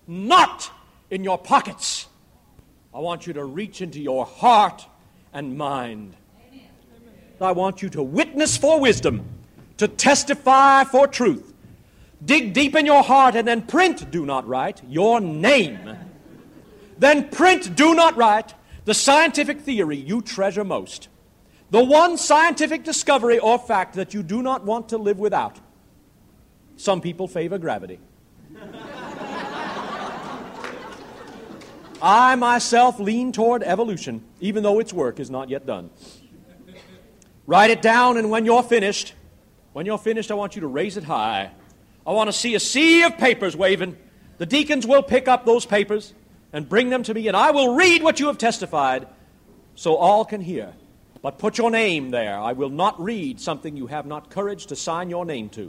not in your pockets. I want you to reach into your heart and mind. I want you to witness for wisdom, to testify for truth. Dig deep in your heart and then print, do not write, your name. Then print, do not write, the scientific theory you treasure most. The one scientific discovery or fact that you do not want to live without. Some people favor gravity. I myself lean toward evolution, even though its work is not yet done. Write it down, and when you're finished, I want you to raise it high. I want to see a sea of papers waving. The deacons will pick up those papers and bring them to me, and I will read what you have testified so all can hear. But put your name there. I will not read something you have not courage to sign your name to.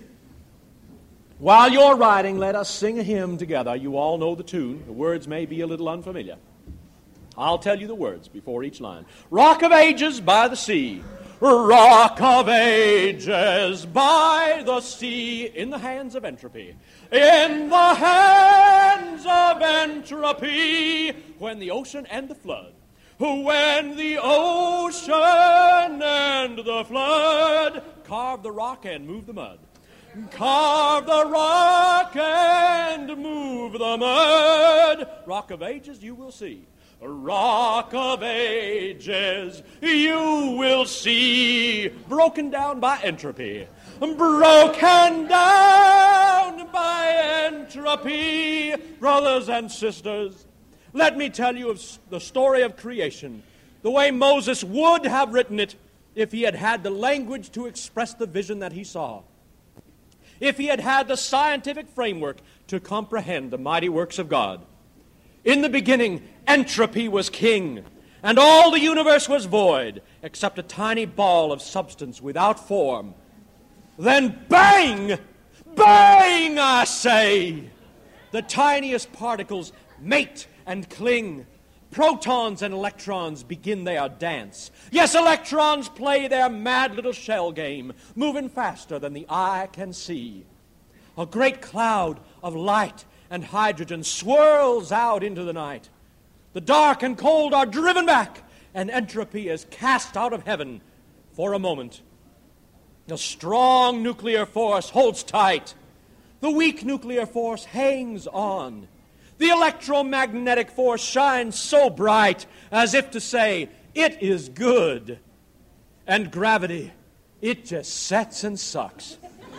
While you're writing, let us sing a hymn together. You all know the tune. The words may be a little unfamiliar. I'll tell you the words before each line. Rock of Ages by the sea. Rock of Ages by the sea. In the hands of entropy. In the hands of entropy. When the ocean and the flood. When the ocean and the flood carve the rock and move the mud. Carve the rock and move the mud. Rock of Ages you will see. Rock of Ages you will see. Broken down by entropy. Broken down by entropy. Brothers and sisters, let me tell you of the story of creation, the way Moses would have written it if he had had the language to express the vision that he saw. If he had had the scientific framework to comprehend the mighty works of God. In the beginning, entropy was king, and all the universe was void, except a tiny ball of substance without form. Then bang! Bang, I say! The tiniest particles mate and cling. Protons and electrons begin their dance. Yes, electrons play their mad little shell game, moving faster than the eye can see. A great cloud of light and hydrogen swirls out into the night. The dark and cold are driven back, and entropy is cast out of heaven for a moment. The strong nuclear force holds tight. The weak nuclear force hangs on. The electromagnetic force shines so bright as if to say, it is good. And gravity, it just sets and sucks.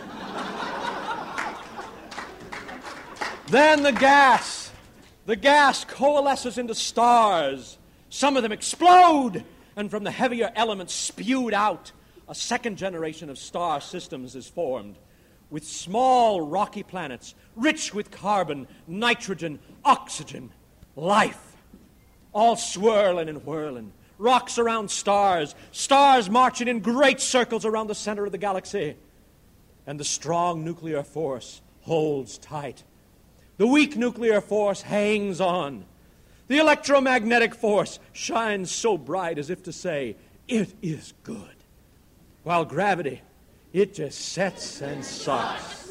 Then the gas coalesces into stars. Some of them explode, and from the heavier elements spewed out, a second generation of star systems is formed, with small rocky planets, rich with carbon, nitrogen, oxygen, life, all swirling and whirling. Rocks around stars, stars marching in great circles around the center of the galaxy. And the strong nuclear force holds tight. The weak nuclear force hangs on. The electromagnetic force shines so bright as if to say, it is good. While gravity, it just sets and sucks.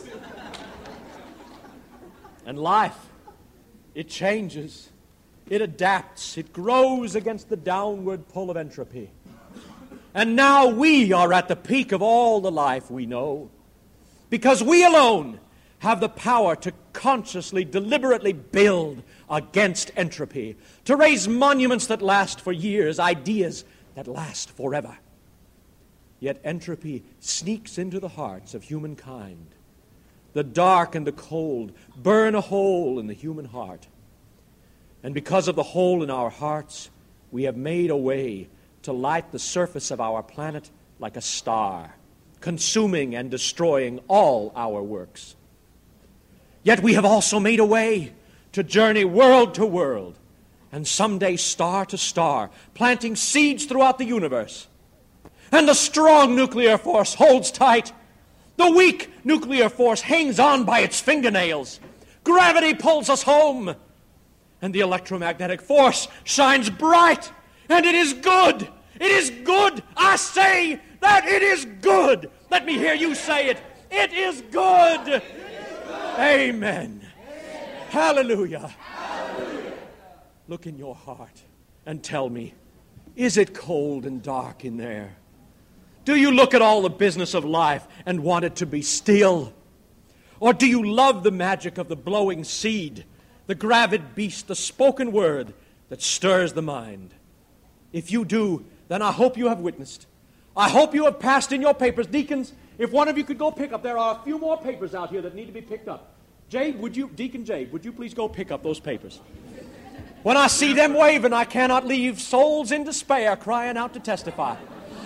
And life, it changes, it adapts, it grows against the downward pull of entropy. And now we are at the peak of all the life we know, because we alone have the power to consciously, deliberately build against entropy, to raise monuments that last for years, ideas that last forever. Yet entropy sneaks into the hearts of humankind. The dark and the cold burn a hole in the human heart. And because of the hole in our hearts, we have made a way to light the surface of our planet like a star, consuming and destroying all our works. Yet we have also made a way to journey world to world, and someday star to star, planting seeds throughout the universe. And the strong nuclear force holds tight. The weak nuclear force hangs on by its fingernails. Gravity pulls us home. And the electromagnetic force shines bright. And it is good. It is good. I say that it is good. Let me hear you say it. It is good. Amen. Hallelujah. Look in your heart and tell me, is it cold and dark in there? Do you look at all the business of life and want it to be still? Or do you love the magic of the blowing seed, the gravid beast, the spoken word that stirs the mind? If you do, then I hope you have witnessed. I hope you have passed in your papers. Deacons, if one of you could go pick up, there are a few more papers out here that need to be picked up. Deacon Jabe, would you please go pick up those papers? When I see them waving, I cannot leave souls in despair crying out to testify.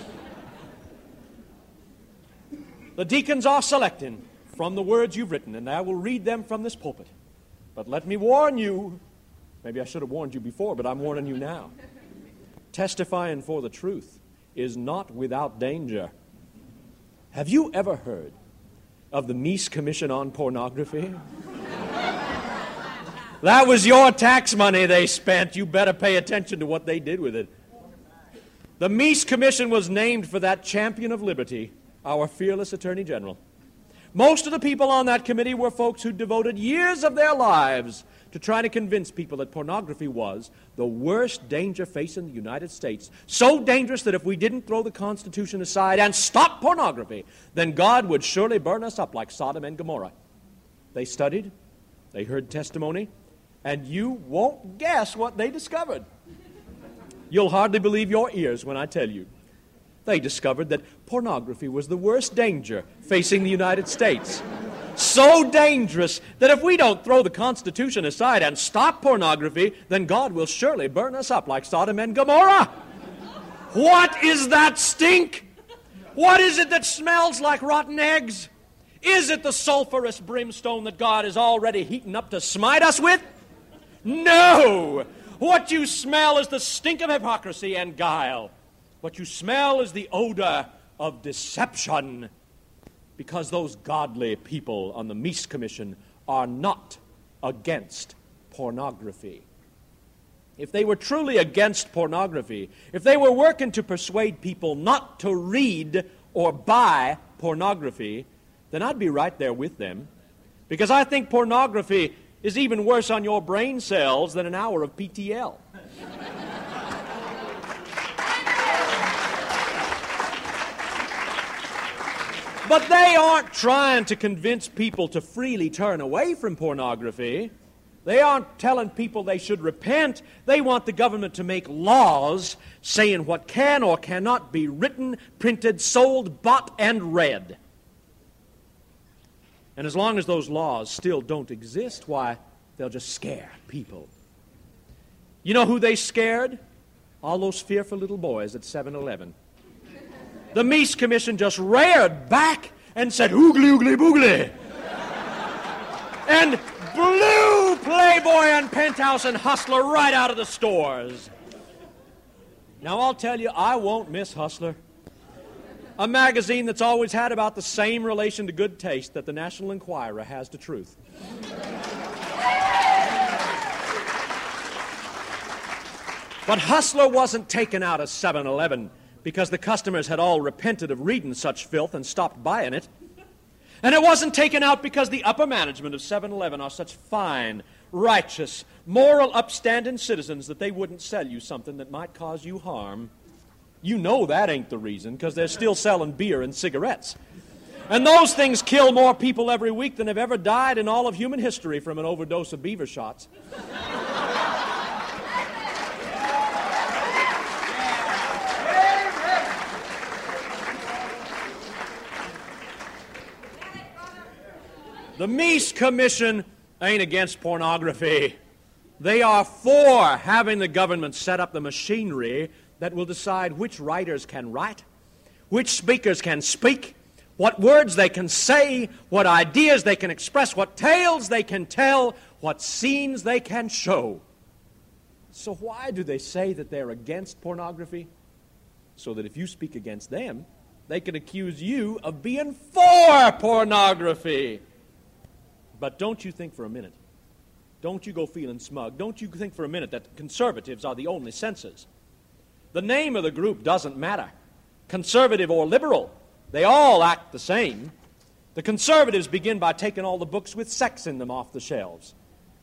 The deacons are selecting from the words you've written, and I will read them from this pulpit. But let me warn you, maybe I should have warned you before, but I'm warning you now. Testifying for the truth is not without danger. Have you ever heard of the Meese Commission on Pornography? That was your tax money they spent. You better pay attention to what they did with it. The Meese Commission was named for that champion of liberty, our fearless Attorney General. Most of the people on that committee were folks who devoted years of their lives to trying to convince people that pornography was the worst danger facing the United States. So dangerous that if we didn't throw the Constitution aside and stop pornography, then God would surely burn us up like Sodom and Gomorrah. They studied, they heard testimony, and you won't guess what they discovered. You'll hardly believe your ears when I tell you. They discovered that pornography was the worst danger facing the United States. So dangerous that if we don't throw the Constitution aside and stop pornography, then God will surely burn us up like Sodom and Gomorrah. What is that stink? What is it that smells like rotten eggs? Is it the sulfurous brimstone that God is already heating up to smite us with? No! What you smell is the stink of hypocrisy and guile. What you smell is the odor of deception, because those godly people on the Meese Commission are not against pornography. If they were truly against pornography, if they were working to persuade people not to read or buy pornography, then I'd be right there with them, because I think pornography is even worse on your brain cells than an hour of PTL. But they aren't trying to convince people to freely turn away from pornography. They aren't telling people they should repent. They want the government to make laws saying what can or cannot be written, printed, sold, bought, and read. And as long as those laws still don't exist, why, they'll just scare people. You know who they scared? All those fearful little boys at 7-Eleven. The Meese Commission just reared back and said, oogly, oogly, boogly. And blew Playboy and Penthouse and Hustler right out of the stores. Now, I'll tell you, I won't miss Hustler. A magazine that's always had about the same relation to good taste that the National Enquirer has to truth. But Hustler wasn't taken out of 7-Eleven because the customers had all repented of reading such filth and stopped buying it. And it wasn't taken out because the upper management of 7-Eleven are such fine, righteous, moral, upstanding citizens that they wouldn't sell you something that might cause you harm. You know that ain't the reason, because they're still selling beer and cigarettes. And those things kill more people every week than have ever died in all of human history from an overdose of beaver shots. The Meese Commission ain't against pornography. They are for having the government set up the machinery that will decide which writers can write, which speakers can speak, what words they can say, what ideas they can express, what tales they can tell, what scenes they can show. So why do they say that they're against pornography? So that if you speak against them, they can accuse you of being for pornography. But don't you think for a minute, don't you go feeling smug, don't you think for a minute that conservatives are the only censors. The name of the group doesn't matter. Conservative or liberal, they all act the same. The conservatives begin by taking all the books with sex in them off the shelves.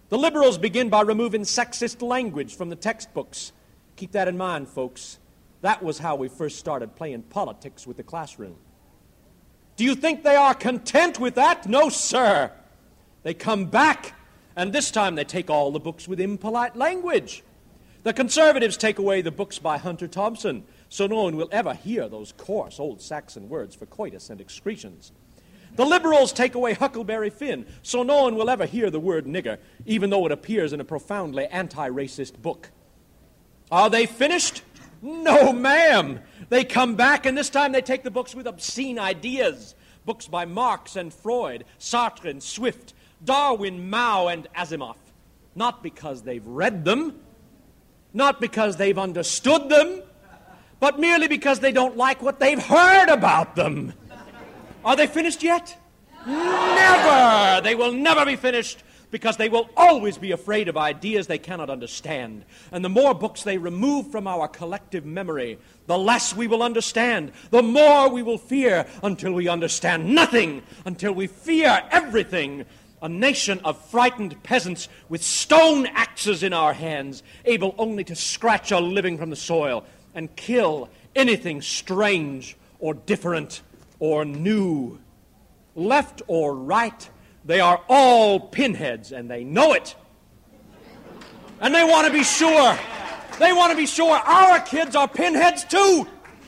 The liberals begin by removing sexist language from the textbooks. Keep that in mind, folks. That was how we first started playing politics with the classroom. Do you think they are content with that? No, sir. They come back, and this time they take all the books with impolite language. The conservatives take away the books by Hunter Thompson, so no one will ever hear those coarse old Saxon words for coitus and excretions. The liberals take away Huckleberry Finn, so no one will ever hear the word nigger, even though it appears in a profoundly anti-racist book. Are they finished? No, ma'am. They come back, and this time they take the books with obscene ideas. Books by Marx and Freud, Sartre and Swift, Darwin, Mao, and Asimov. Not because they've read them, not because they've understood them, but merely because they don't like what they've heard about them. Are they finished yet? Never! They will never be finished, because they will always be afraid of ideas they cannot understand. And the more books they remove from our collective memory, the less we will understand, the more we will fear, until we understand nothing, until we fear everything. A nation of frightened peasants with stone axes in our hands, able only to scratch a living from the soil and kill anything strange or different or new. Left or right, they are all pinheads, and they know it. And they want to be sure. They want to be sure our kids are pinheads too.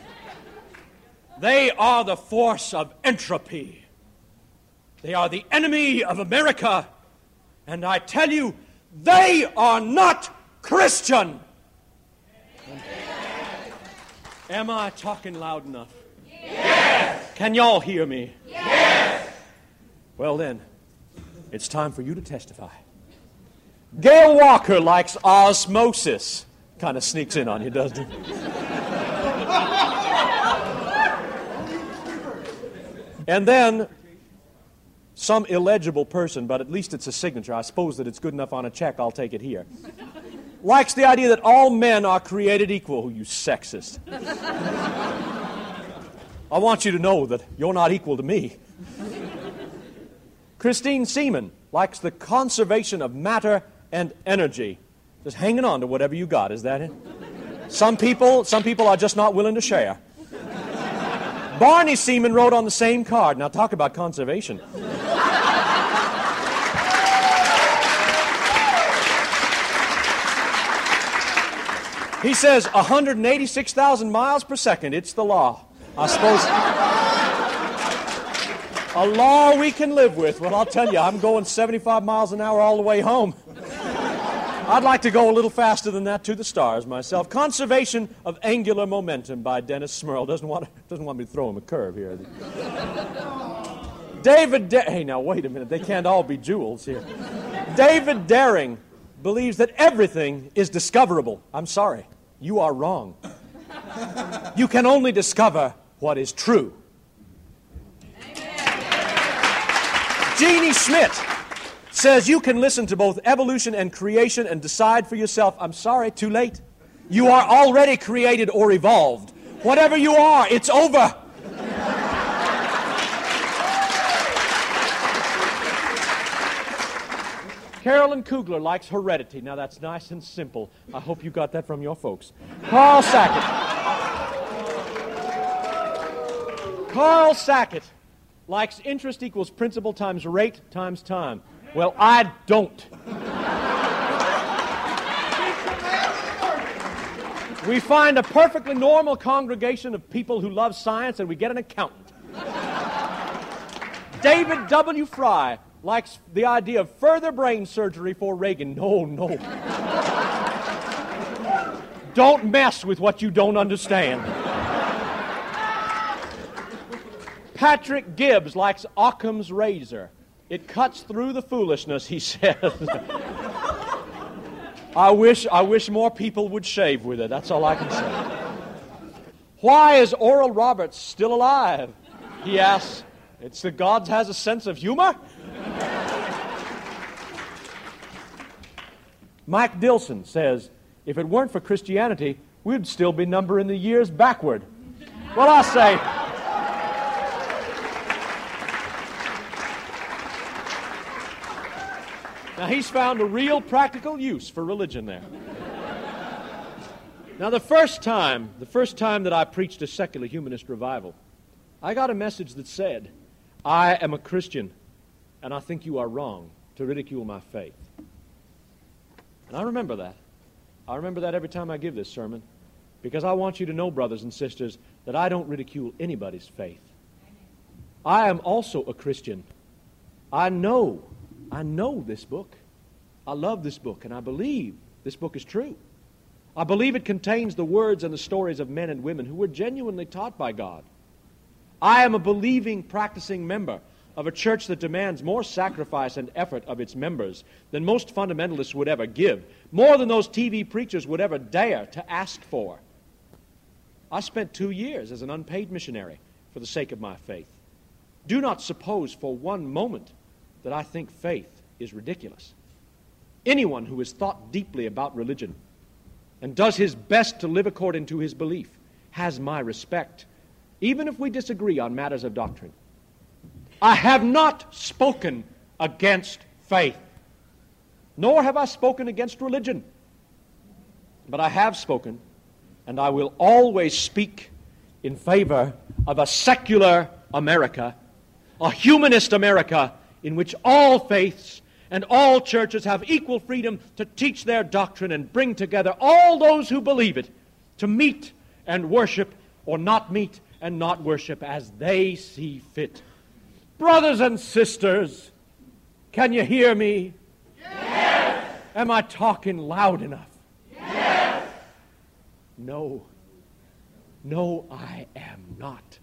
They are the force of entropy. They are the enemy of America. And I tell you, they are not Christian. Am I talking loud enough? Yes! Can y'all hear me? Yes! Well then, it's time for you to testify. Gail Walker likes osmosis. Kind of sneaks in on you, doesn't it? And then some illegible person, but at least it's a signature. I suppose that it's good enough on a check. I'll take it here. Likes the idea that all men are created equal. You sexist. I want you to know that you're not equal to me. Christine Seaman likes the conservation of matter and energy. Just hanging on to whatever you got, is that it? Some people are just not willing to share. Barney Seaman wrote on the same card. Now talk about conservation. He says 186,000 miles per second. It's the law. I suppose a law we can live with. Well, I'll tell you, I'm going 75 miles an hour all the way home. I'd like to go a little faster than that to the stars myself. Conservation of Angular Momentum by Dennis Smurl. Doesn't want me to throw him a curve here. Hey, now wait a minute. They can't all be jewels here. David Daring believes that everything is discoverable. I'm sorry. You are wrong. You can only discover what is true. Jeannie Schmidt says you can listen to both evolution and creation and decide for yourself. I'm sorry, too late. You are already created or evolved. Whatever you are, it's over. Carolyn Kugler likes heredity. Now that's nice and simple. I hope you got that from your folks. Carl Sackett likes interest equals principal times rate times time. Well, I don't. We find a perfectly normal congregation of people who love science, and we get an accountant. David W. Fry likes the idea of further brain surgery for Reagan. No. Don't mess with what you don't understand. Patrick Gibbs likes Occam's razor. It cuts through the foolishness, he says. I wish more people would shave with it. That's all I can say. Why is Oral Roberts still alive? He asks. It's the God has a sense of humor? Mike Dilson says, if it weren't for Christianity, we'd still be numbering the years backward. Well, I say, Now, he's found a real practical use for religion there. Now, the first time that I preached a secular humanist revival, I got a message that said, I am a Christian, and I think you are wrong to ridicule my faith. And I remember that. I remember that every time I give this sermon, because I want you to know, brothers and sisters, that I don't ridicule anybody's faith. I am also a Christian. I know this book. I love this book, and I believe this book is true. I believe it contains the words and the stories of men and women who were genuinely taught by God. I am a believing, practicing member of a church that demands more sacrifice and effort of its members than most fundamentalists would ever give, more than those TV preachers would ever dare to ask for. I spent 2 years as an unpaid missionary for the sake of my faith. Do not suppose for one moment that I think faith is ridiculous. Anyone who has thought deeply about religion and does his best to live according to his belief has my respect, even if we disagree on matters of doctrine. I have not spoken against faith, nor have I spoken against religion, but I have spoken, and I will always speak in favor of a secular America, a humanist America in which all faiths and all churches have equal freedom to teach their doctrine and bring together all those who believe it to meet and worship, or not meet and not worship, as they see fit. Brothers and sisters, can you hear me? Yes! Am I talking loud enough? Yes! No, I am not.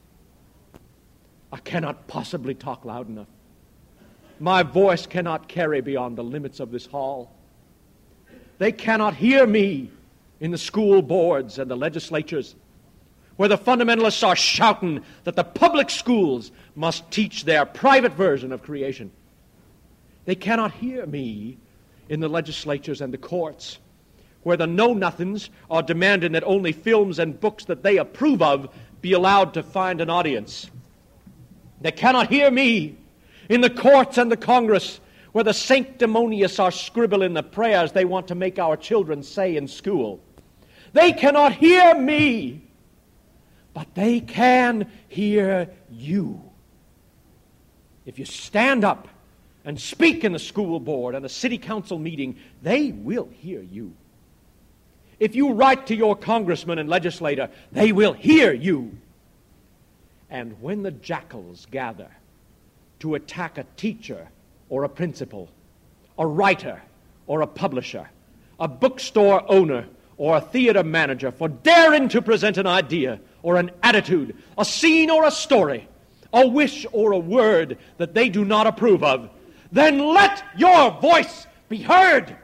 I cannot possibly talk loud enough. My voice cannot carry beyond the limits of this hall. They cannot hear me in the school boards and the legislatures, where the fundamentalists are shouting that the public schools must teach their private version of creation. They cannot hear me in the legislatures and the courts, where the know-nothings are demanding that only films and books that they approve of be allowed to find an audience. They cannot hear me in the courts and the Congress, where the sanctimonious are scribbling the prayers they want to make our children say in school. They cannot hear me, but they can hear you. If you stand up and speak in the school board and a city council meeting, they will hear you. If you write to your congressman and legislator, they will hear you. And when the jackals gather to attack a teacher or a principal, a writer or a publisher, a bookstore owner or a theater manager for daring to present an idea or an attitude, a scene or a story, a wish or a word that they do not approve of, then let your voice be heard.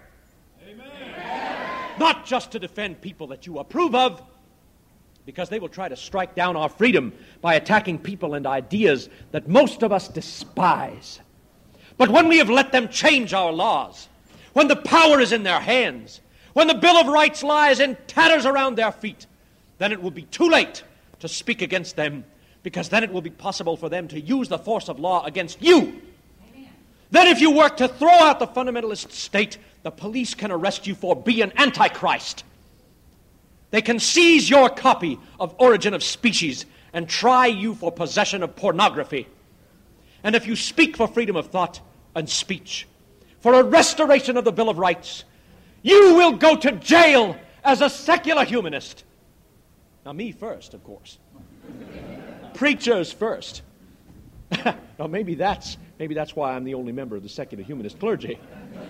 Amen. Not just to defend people that you approve of, because they will try to strike down our freedom by attacking people and ideas that most of us despise. But when we have let them change our laws, when the power is in their hands, when the Bill of Rights lies in tatters around their feet, then it will be too late to speak against them, because then it will be possible for them to use the force of law against you. Amen. Then if you work to throw out the fundamentalist state, the police can arrest you for being Antichrist. They can seize your copy of Origin of Species and try you for possession of pornography. And if you speak for freedom of thought and speech, for a restoration of the Bill of Rights, you will go to jail as a secular humanist. Now, me first, of course. Preachers first. Now, maybe that's why I'm the only member of the secular humanist clergy.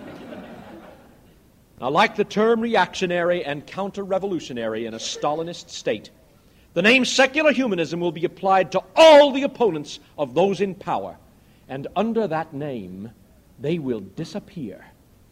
Now, like the term reactionary and counter-revolutionary in a Stalinist state, the name secular humanism will be applied to all the opponents of those in power, and under that name, they will disappear.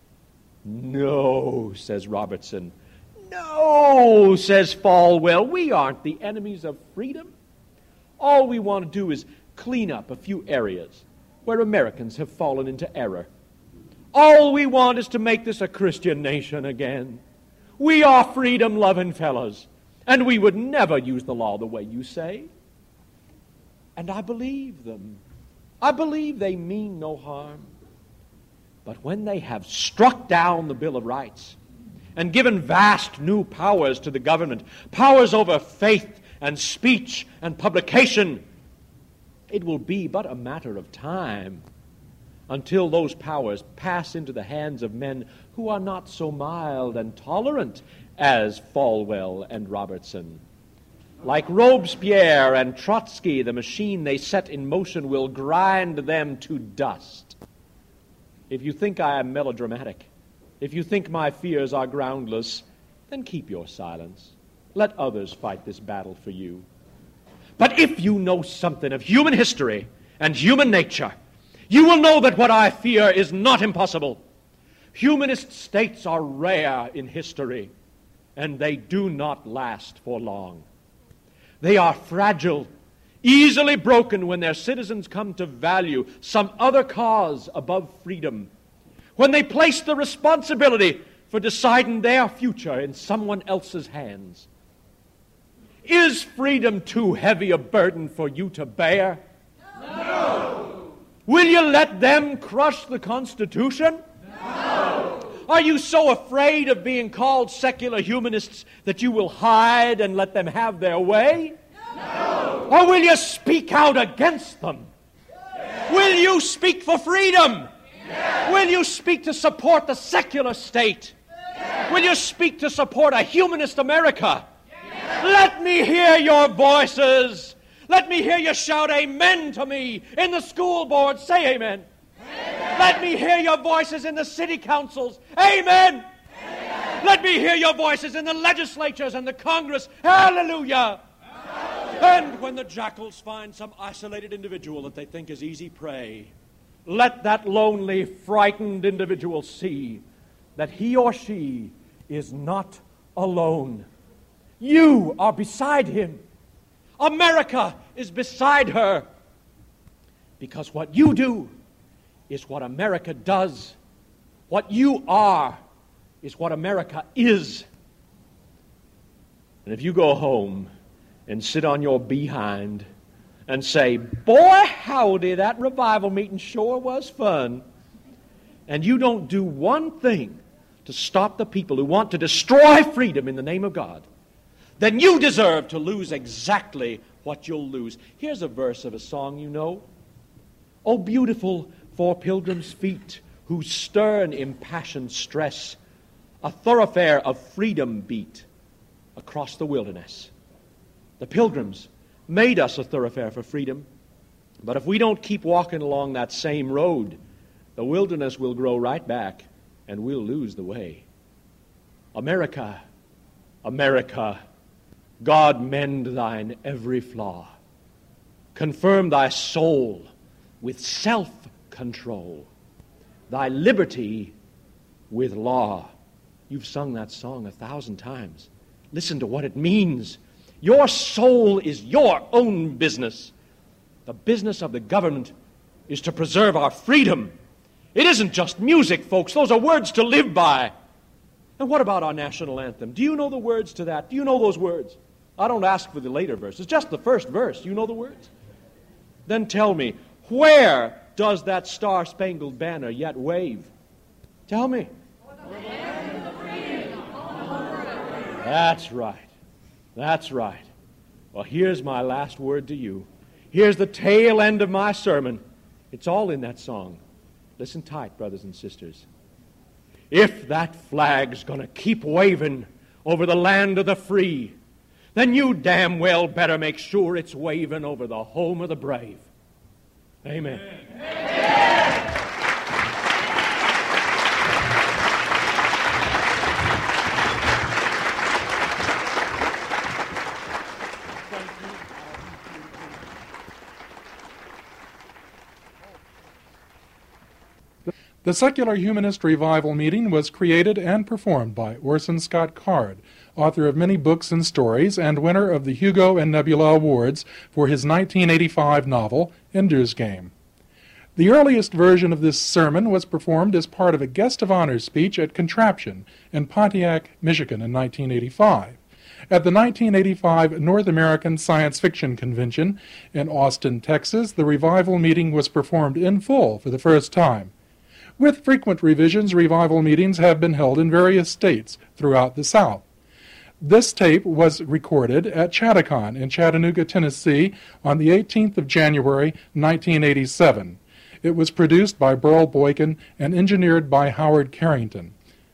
No, says Robertson. No, says Falwell. We aren't the enemies of freedom. All we want to do is clean up a few areas where Americans have fallen into error. All we want is to make this a Christian nation again. We are freedom-loving fellows, and we would never use the law the way you say. And I believe them. I believe they mean no harm. But when they have struck down the Bill of Rights and given vast new powers to the government, powers over faith and speech and publication, it will be but a matter of time until those powers pass into the hands of men who are not so mild and tolerant as Falwell and Robertson. Like Robespierre and Trotsky, the machine they set in motion will grind them to dust. If you think I am melodramatic, if you think my fears are groundless, then keep your silence. Let others fight this battle for you. But if you know something of human history and human nature, you will know that what I fear is not impossible. Humanist states are rare in history, and they do not last for long. They are fragile, easily broken when their citizens come to value some other cause above freedom, when they place the responsibility for deciding their future in someone else's hands. Is freedom too heavy a burden for you to bear? No! Will you let them crush the Constitution? No! Are you so afraid of being called secular humanists that you will hide and let them have their way? No! Or will you speak out against them? Yes! Will you speak for freedom? Yes! Will you speak to support the secular state? Yes! Will you speak to support a humanist America? Yes! Let me hear your voices. Let me hear you shout amen to me in the school board. Say amen. Amen. Let me hear your voices in the city councils. Amen. Amen. Let me hear your voices in the legislatures and the Congress. Hallelujah. And when the jackals find some isolated individual that they think is easy prey, let that lonely, frightened individual see that he or she is not alone. You are beside him. America is beside her. Because what you do is what America does. What you are is what America is. And if you go home and sit on your behind and say, boy, howdy, that revival meeting sure was fun, and you don't do one thing to stop the people who want to destroy freedom in the name of God, then you deserve to lose exactly what you'll lose. Here's a verse of a song you know. Oh, beautiful for pilgrims' feet whose stern impassioned stress a thoroughfare of freedom beat across the wilderness. The pilgrims made us a thoroughfare for freedom, but if we don't keep walking along that same road, the wilderness will grow right back and we'll lose the way. America, America, God mend thine every flaw. Confirm thy soul with self-control, thy liberty with law. You've sung that song 1,000 times. Listen to what it means. Your soul is your own business. The business of the government is to preserve our freedom. It isn't just music, folks. Those are words to live by. And what about our national anthem? Do you know the words to that? Do you know those words? I don't ask for the later verses, just the first verse. You know the words? Then tell me, where does that star-spangled banner yet wave? Tell me. That's right. That's right. Well, here's my last word to you. Here's the tail end of my sermon. It's all in that song. Listen tight, brothers and sisters. If that flag's going to keep waving over the land of the free, then you damn well better make sure it's waving over the home of the brave. Amen. Amen. The Secular Humanist Revival Meeting was created and performed by Orson Scott Card, author of many books and stories and winner of the Hugo and Nebula Awards for his 1985 novel, Ender's Game. The earliest version of this sermon was performed as part of a guest of honor speech at Contraption in Pontiac, Michigan in 1985. At the 1985 North American Science Fiction Convention in Austin, Texas, the revival meeting was performed in full for the first time. With frequent revisions, revival meetings have been held in various states throughout the South. This tape was recorded at Chattacon in Chattanooga, Tennessee on the 18th of January, 1987. It was produced by Burl Boykin and engineered by Howard Carrington.